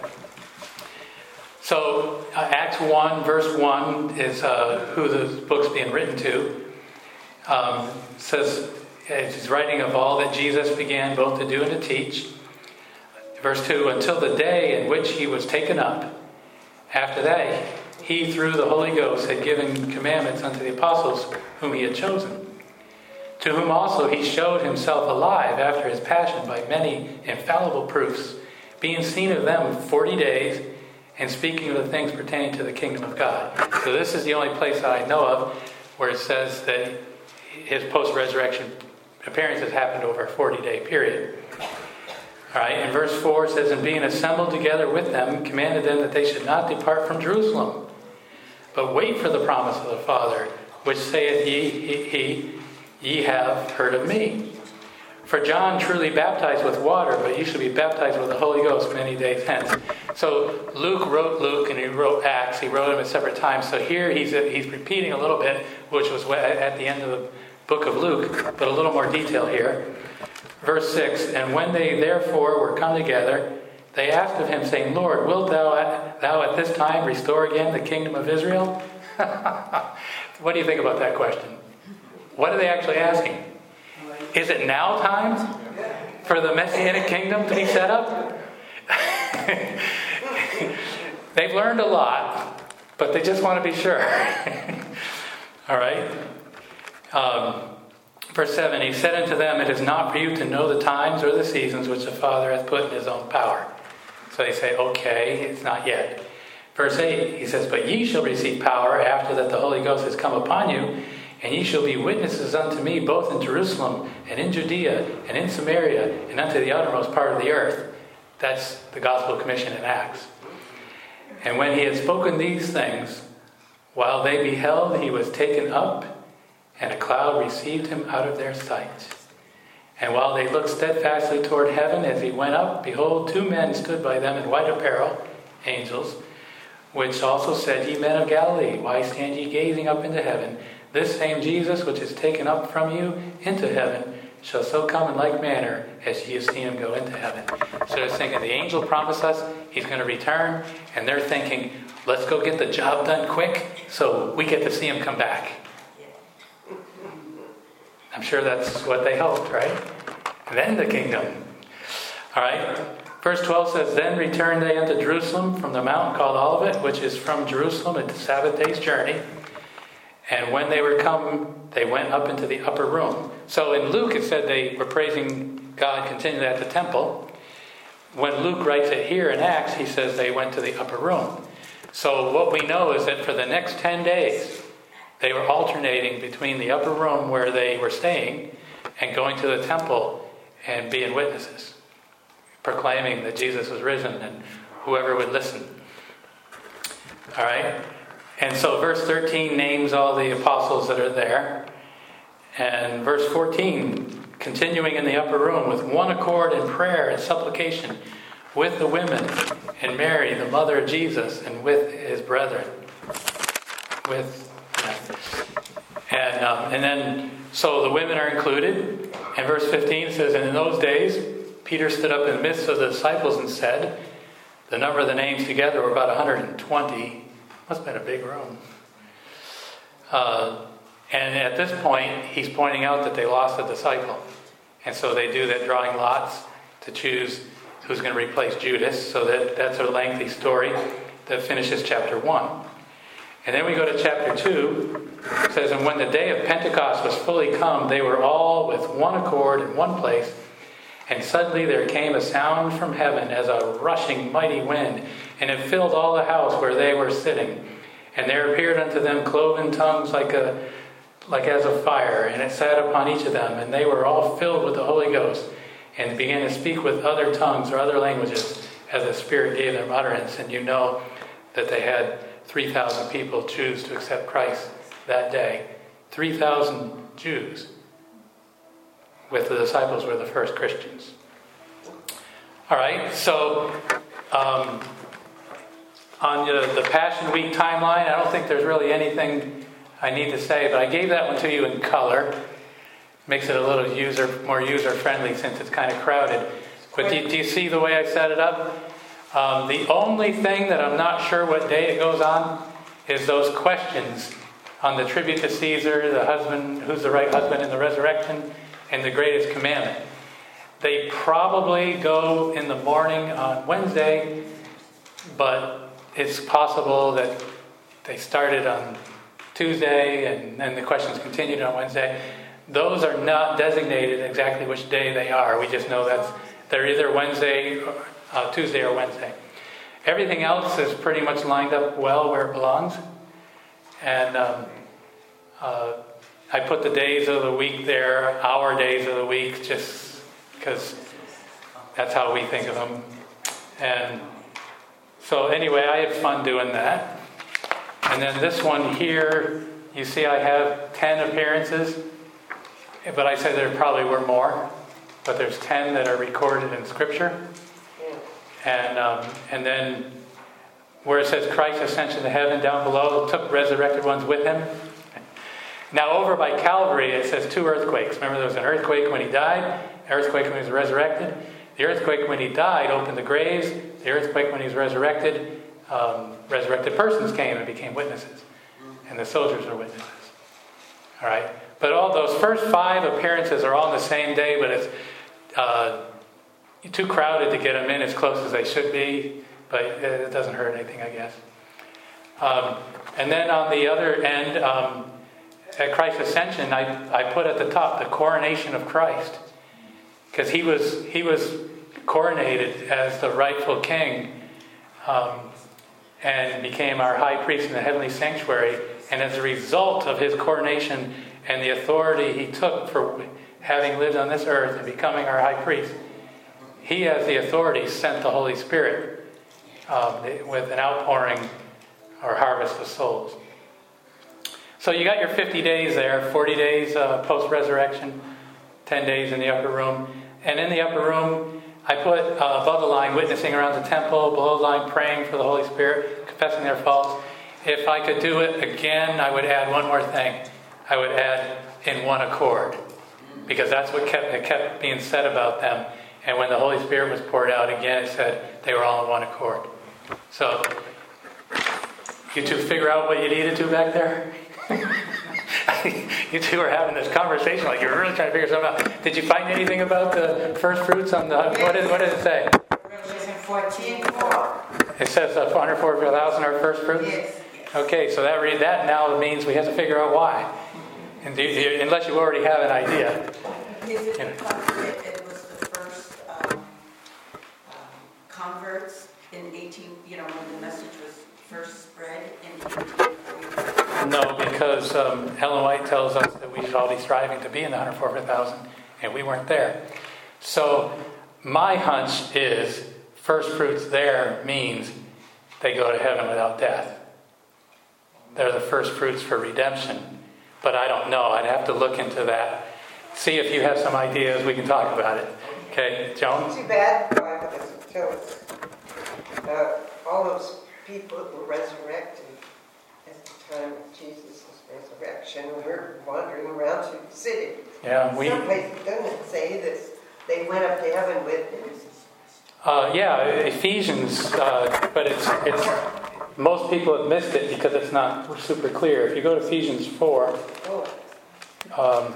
[SPEAKER 1] So uh, Acts one, verse one is uh, who the book's being written to. Um, it says, it's writing of all that Jesus began both to do and to teach. Verse two, until the day in which he was taken up. After that, he, through the Holy Ghost, had given commandments unto the apostles whom he had chosen, to whom also he showed himself alive after his passion by many infallible proofs, being seen of them forty days, and speaking of the things pertaining to the kingdom of God. So this is the only place that I know of where it says that his post-resurrection appearances happened over a forty-day period. All right, and verse four says, and being assembled together with them, commanded them that they should not depart from Jerusalem, but wait for the promise of the Father, which saith ye, he, he, ye have heard of me. For John truly baptized with water, but ye shall be baptized with the Holy Ghost many days hence. So Luke wrote Luke, and he wrote Acts. He wrote them at separate times. So here he's he's repeating a little bit, which was at the end of the book of Luke, but a little more detail here. verse six, and when they therefore were come together, they asked of him, saying, Lord, wilt thou at, thou at this time restore again the kingdom of Israel? What do you think about that question? What are they actually asking? Is it now time for the Messianic kingdom to be set up? They've learned a lot, but they just want to be sure. All right. Um, verse seven, he said unto them, it is not for you to know the times or the seasons which the Father hath put in his own power. So they say, okay, it's not yet. Verse eight, he says, but ye shall receive power after that the Holy Ghost has come upon you, and ye shall be witnesses unto me both in Jerusalem and in Judea and in Samaria and unto the uttermost part of the earth. That's the gospel commission in Acts. And when he had spoken these things, while they beheld, he was taken up, and a cloud received him out of their sight. And while they looked steadfastly toward heaven as he went up, behold, two men stood by them in white apparel, angels, which also said, Ye men of Galilee, why stand ye gazing up into heaven? This same Jesus, which is taken up from you into heaven, shall so come in like manner as ye have seen him go into heaven. So they're thinking, the angel promised us he's going to return, and they're thinking, let's go get the job done quick so we get to see him come back. I'm sure that's what they hoped, right? And then the kingdom. All right. Verse twelve says, Then returned they unto Jerusalem from the mountain called Olivet, which is from Jerusalem a Sabbath day's journey. And when they were come, they went up into the upper room. So in Luke it said they were praising God continually at the temple. When Luke writes it here in Acts, he says they went to the upper room. So what we know is that for the next ten days, they were alternating between the upper room where they were staying and going to the temple and being witnesses, proclaiming that Jesus was risen and whoever would listen. All right? And so verse thirteen names all the apostles that are there. And verse fourteen, continuing in the upper room with one accord in prayer and supplication with the women and Mary, the mother of Jesus, and with his brethren. With and um, and then so the women are included. And verse fifteen says, And in those days Peter stood up in the midst of the disciples and said, the number of the names together were about one hundred twenty. Must have been a big room. Uh, and at this point, he's pointing out that they lost a disciple. And so they do that drawing lots to choose who's going to replace Judas. So that, that's a lengthy story that finishes chapter one. And then we go to chapter two. It says, And when the day of Pentecost was fully come, they were all with one accord in one place. And suddenly there came a sound from heaven as a rushing mighty wind, and it filled all the house where they were sitting. And there appeared unto them cloven tongues like a like as of fire, and it sat upon each of them, and they were all filled with the Holy Ghost, and began to speak with other tongues or other languages as the Spirit gave them utterance. And you know that they had three thousand people choose to accept Christ that day. three thousand Jews. With the disciples were the first Christians. All right, so um, on the, the Passion Week timeline, I don't think there's really anything I need to say, but I gave that one to you in color. Makes it a little user more user-friendly since it's kind of crowded. But do, do you see the way I set it up? Um, the only thing that I'm not sure what day it goes on is those questions on the tribute to Caesar, the husband, who's the right husband in the resurrection, and the greatest commandment. They probably go in the morning on Wednesday, but it's possible that they started on Tuesday and then the questions continued on Wednesday. Those are not designated exactly which day they are. We just know that's they're either Wednesday, or, uh, Tuesday or Wednesday. Everything else is pretty much lined up well where it belongs. And um, uh, I put the days of the week there, our days of the week, just because that's how we think of them. And so anyway, I had fun doing that. And then this one here, you see I have ten appearances, but I said there probably were more, but there's ten that are recorded in Scripture. And um, and then where it says Christ ascension to heaven, down below, took resurrected ones with him. Now over by Calvary, it says two earthquakes. Remember there was an earthquake when he died, earthquake when he was resurrected. The earthquake when he died opened the graves. The earthquake when he was resurrected, um, resurrected persons came and became witnesses. And the soldiers are witnesses. All right? But all those first five appearances are all on the same day, but it's uh, too crowded to get them in as close as they should be. But it doesn't hurt anything, I guess. Um, and then on the other end, um, at Christ's ascension, I, I put at the top the coronation of Christ. Because he was he was coronated as the rightful king um, and became our high priest in the heavenly sanctuary. And as a result of his coronation and the authority he took for having lived on this earth and becoming our high priest, he has the authority sent the Holy Spirit um, with an outpouring or harvest of souls. So you got your fifty days there, forty days uh, post-resurrection, ten days in the upper room. And in the upper room, I put uh, above the line, witnessing around the temple, below the line, praying for the Holy Spirit, confessing their faults. If I could do it again, I would add one more thing. I would add in one accord. Because that's what kept it kept being said about them. And when the Holy Spirit was poured out again, it said they were all in one accord. So, you two figure out what you needed to back there? You two were having this conversation like you were really trying to figure something out. Did you find anything about the first fruits on the... What did, what did it say?
[SPEAKER 5] Revelation fourteen four.
[SPEAKER 1] It says uh, one hundred forty thousand are first fruits?
[SPEAKER 5] Yes.
[SPEAKER 1] Okay, so that read that now means we have to figure out why. And do you, unless you already have an idea.
[SPEAKER 7] Is it because it, it was the first um, um, converts in eighteen, you know, when the message was first spread in eighteen forty?
[SPEAKER 1] No, because um, Ellen White tells us that we should all be striving to be in the one hundred forty thousand, and we weren't there. So my hunch is first fruits there means they go to heaven without death. They're the first fruits for redemption. But I don't know. I'd have to look into that. See if you have some ideas. We can talk about it. Okay, Joan?
[SPEAKER 2] Too bad the Bible doesn't tell us. Uh, all those people that were resurrected at the time of Jesus' resurrection were wandering around through the city.
[SPEAKER 1] Yeah, we...
[SPEAKER 2] Some places doesn't say this. They went up to heaven with him.
[SPEAKER 1] Uh, yeah, Ephesians, uh, but it's it's most people have missed it because it's not super clear. If you go to Ephesians four, um,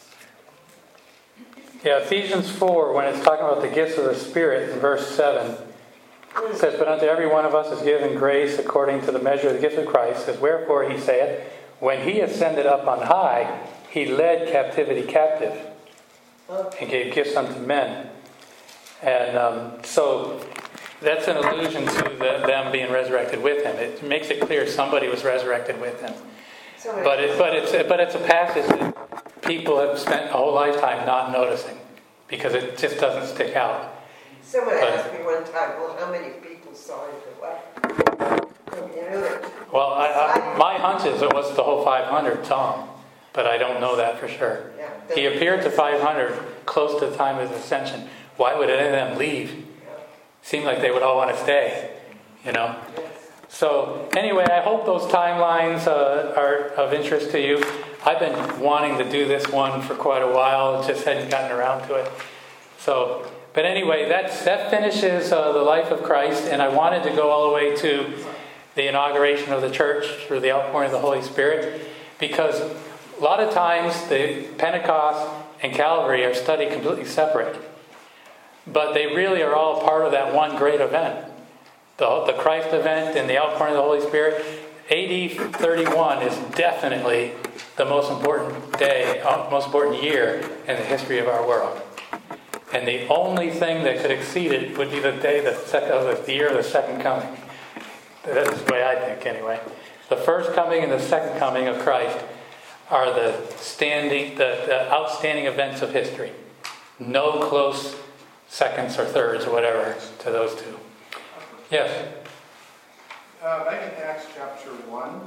[SPEAKER 1] yeah, Ephesians four, when it's talking about the gifts of the Spirit, in verse seven, it says, "But unto every one of us is given grace according to the measure of the gift of Christ. It says, wherefore he saith, when he ascended up on high, he led captivity captive, and gave gifts unto men." And um, so that's an allusion to the, them being resurrected with him. It makes it clear somebody was resurrected with him. But it, but it's but it's a passage that people have spent a whole lifetime not noticing because it just doesn't stick out.
[SPEAKER 2] Someone
[SPEAKER 1] But,
[SPEAKER 2] asked me one time, well, how many people saw him or what? You know,
[SPEAKER 1] well, I, I, my hunch is it was the whole five hundred saw him, but I don't know that for sure.
[SPEAKER 2] Yeah,
[SPEAKER 1] He appeared to five hundred close to the time of his ascension. Why would any of them leave? Seemed like they would all want to stay, you know. So anyway, I hope those timelines uh, are of interest to you. I've been wanting to do this one for quite a while, just hadn't gotten around to it. So, but anyway, that's, that finishes uh, the life of Christ, and I wanted to go all the way to the inauguration of the church through the outpouring of the Holy Spirit, because a lot of times the Pentecost and Calvary are studied completely separate. But they really are all part of that one great event. The, the Christ event and the outpouring of the Holy Spirit. A D thirty-one is definitely the most important day, uh, most important year in the history of our world. And the only thing that could exceed it would be the day, the, sec- of the year of the second coming. That's the way I think anyway. The first coming and the second coming of Christ are the standing, the, the outstanding events of history. No close seconds or thirds or whatever to those two. Yes?
[SPEAKER 8] Uh, back in Acts chapter one,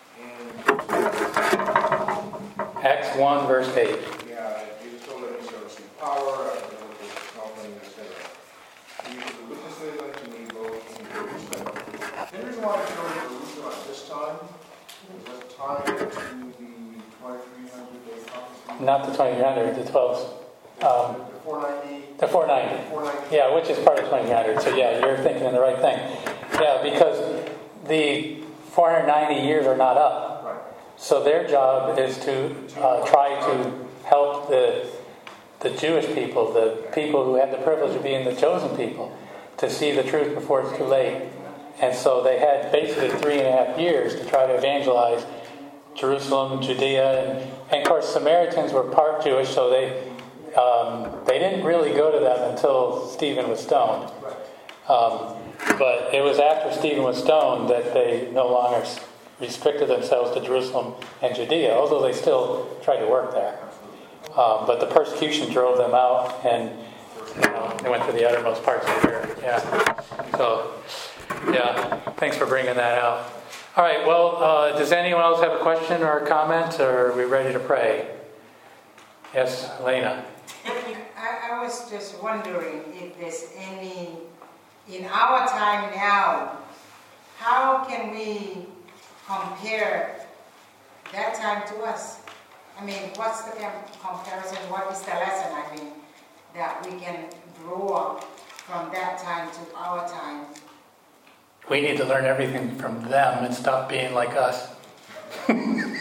[SPEAKER 8] and
[SPEAKER 1] Acts one, verse eight.
[SPEAKER 8] yeah, Jesus told them he shall receive power, and the Lord will help them, et cetera. You shall be witnesses unto me both in Jerusalem. The reason why I chose Jerusalem at this time was tied to the twenty-three hundred day prophecy.
[SPEAKER 1] Not the twenty-three hundred, the twelve. Um,
[SPEAKER 8] The four ninety,
[SPEAKER 1] the four ninety.
[SPEAKER 8] four ninety.
[SPEAKER 1] Yeah, which is part of twenty hundred. So yeah, you're thinking of the right thing. Yeah, because the four hundred ninety years are not up.
[SPEAKER 8] Right.
[SPEAKER 1] So their job is to uh, try to help the the Jewish people, the people who had the privilege of being the chosen people, to see the truth before it's too late. And so they had basically three and a half years to try to evangelize Jerusalem, Judea, and, and of course Samaritans were part Jewish, so they um, they didn't really go to them until Stephen was stoned. Um, but it was after Stephen was stoned that they no longer restricted themselves to Jerusalem and Judea, although they still tried to work there. Um, but the persecution drove them out, and you know, they went to the uttermost parts of the earth. Yeah. So, yeah. Thanks for bringing that out. All right. Well, uh, does anyone else have a question or a comment, or are we ready to pray? Yes, Elena.
[SPEAKER 5] I, I was just wondering if there's any, in our time now, how can we compare that time to us? I mean, what's the comparison? What is the lesson, I mean, that we can draw from that time to our time?
[SPEAKER 1] We need to learn everything from them and stop being like us. Am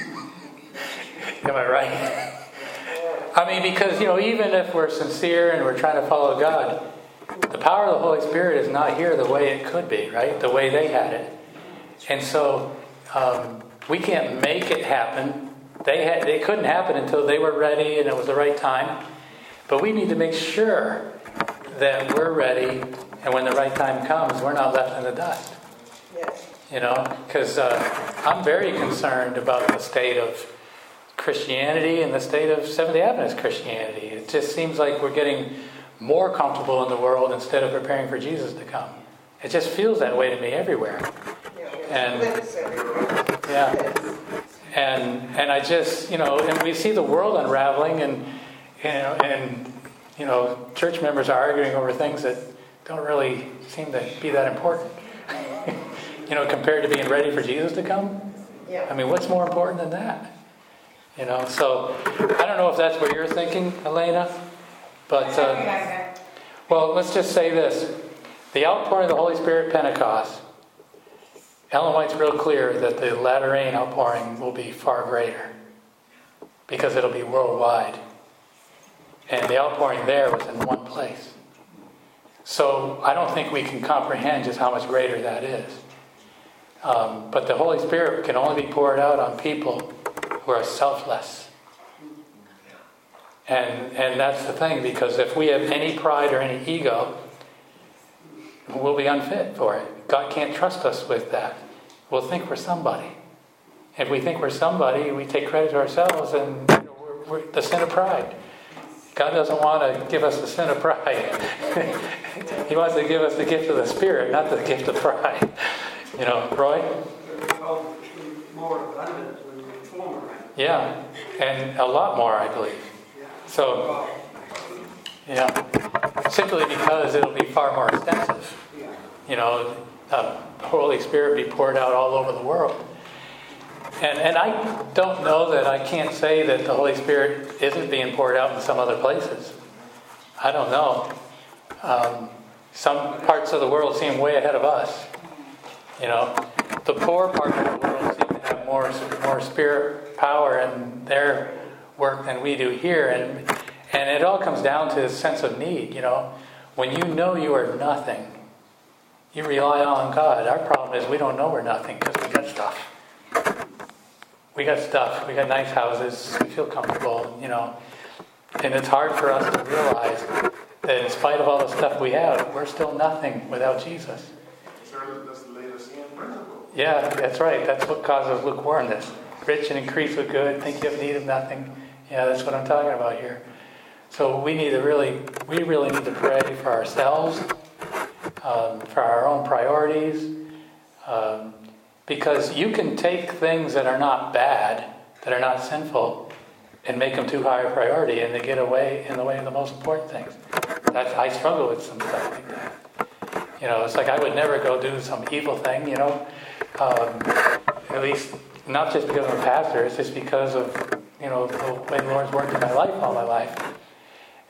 [SPEAKER 1] I right? I mean, because, you know, even if we're sincere and we're trying to follow God, the power of the Holy Spirit is not here the way it could be, right? The way they had it. And so um, we can't make it happen. They had, they couldn't happen until they were ready and it was the right time. But we need to make sure that we're ready, and when the right time comes, we're not left in the dust.
[SPEAKER 2] Yes.
[SPEAKER 1] You know, because uh, I'm very concerned about the state of Christianity and the state of Seventh-day Adventist Christianity. It just seems like we're getting more comfortable in the world instead of preparing for Jesus to come. It just feels that way to me everywhere. And yeah. And and I just, you know, and we see the world unraveling, and you know, and you know, church members are arguing over things that don't really seem to be that important. You know, compared to being ready for Jesus to come.
[SPEAKER 2] Yeah.
[SPEAKER 1] I mean, what's more important than that? You know, so I don't know if that's what you're thinking, Elena, but uh, well, let's just say this: the outpouring of the Holy Spirit at Pentecost. Ellen White's real clear that the latter rain outpouring will be far greater because it'll be worldwide. And the outpouring there was in one place. So I don't think we can comprehend just how much greater that is. Um, but the Holy Spirit can only be poured out on people who are selfless. And, and that's the thing, because if we have any pride or any ego, we'll be unfit for it. God can't trust us with that. We'll think we're somebody. If we think we're somebody, we take credit to ourselves, and you know, we're, we're the sin of pride. God doesn't want to give us the sin of pride. He wants to give us the gift of the Spirit, not the gift of pride. You know, Roy?
[SPEAKER 6] Well, more abundant than the former.
[SPEAKER 1] Yeah, and a lot more, I believe. So, yeah, simply because it'll be far more extensive. You know, uh, the Holy Spirit be poured out all over the world. And and I don't know that I can't say that the Holy Spirit isn't being poured out in some other places. I don't know. Um, some parts of the world seem way ahead of us. You know, the poor part of the world seem to have more more spirit power in their work than we do here. And and it all comes down to a sense of need. You know, when you know you are nothing, you rely on God. Our problem is we don't know we're nothing because we got stuff. We got stuff. We got nice houses. We feel comfortable, you know. And it's hard for us to realize that in spite of all the stuff we have, we're still nothing without Jesus.
[SPEAKER 8] That's the latest principle.
[SPEAKER 1] Yeah, that's right. That's what causes lukewarmness. Rich and increase with good, think you have need of nothing. Yeah, that's what I'm talking about here. So we need to really, we really need to pray for ourselves, um, for our own priorities, um, because you can take things that are not bad, that are not sinful, and make them too high a priority, and they get away in the way of the most important things. That's, I struggle with some stuff like that. You know, it's like I would never go do some evil thing, you know, um, at least not just because I'm a pastor, it's just because of, you know, the way the Lord's worked in my life all my life.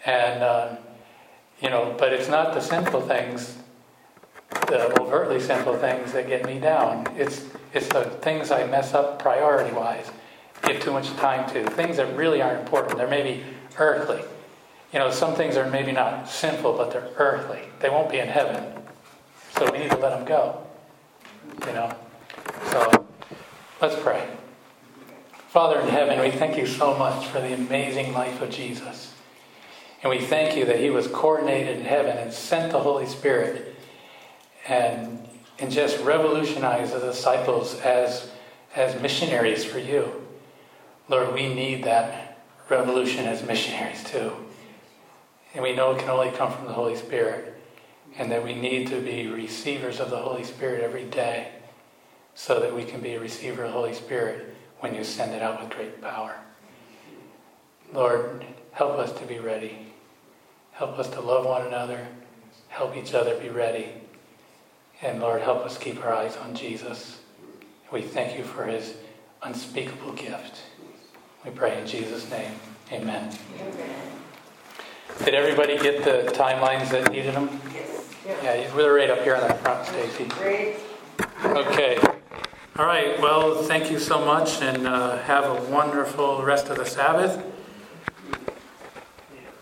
[SPEAKER 1] And, uh, you know, but it's not the sinful things, the overtly sinful things that get me down. It's it's the things I mess up priority-wise, give too much time to, things that really aren't important. They're maybe earthly. You know, some things are maybe not sinful, but they're earthly. They won't be in heaven. So we need to let them go. You know. So let's pray. Father in heaven, we thank you so much for the amazing life of Jesus. And we thank you that he was coordinated in heaven and sent the Holy Spirit and, and just revolutionized the disciples as, as missionaries for you. Lord, we need that revolution as missionaries too. And we know it can only come from the Holy Spirit. And that we need to be receivers of the Holy Spirit every day so that we can be a receiver of the Holy Spirit when you send it out with great power. Lord, help us to be ready. Help us to love one another. Help each other be ready. And Lord, help us keep our eyes on Jesus. We thank you for his unspeakable gift. We pray in Jesus' name. Amen.
[SPEAKER 2] Amen.
[SPEAKER 1] Did everybody get the timelines that needed them?
[SPEAKER 7] Yes.
[SPEAKER 1] Yeah, we're right up here on that front, Stacy.
[SPEAKER 2] Great.
[SPEAKER 1] Okay. All right. Well, thank you so much, and uh, have a wonderful rest of the Sabbath.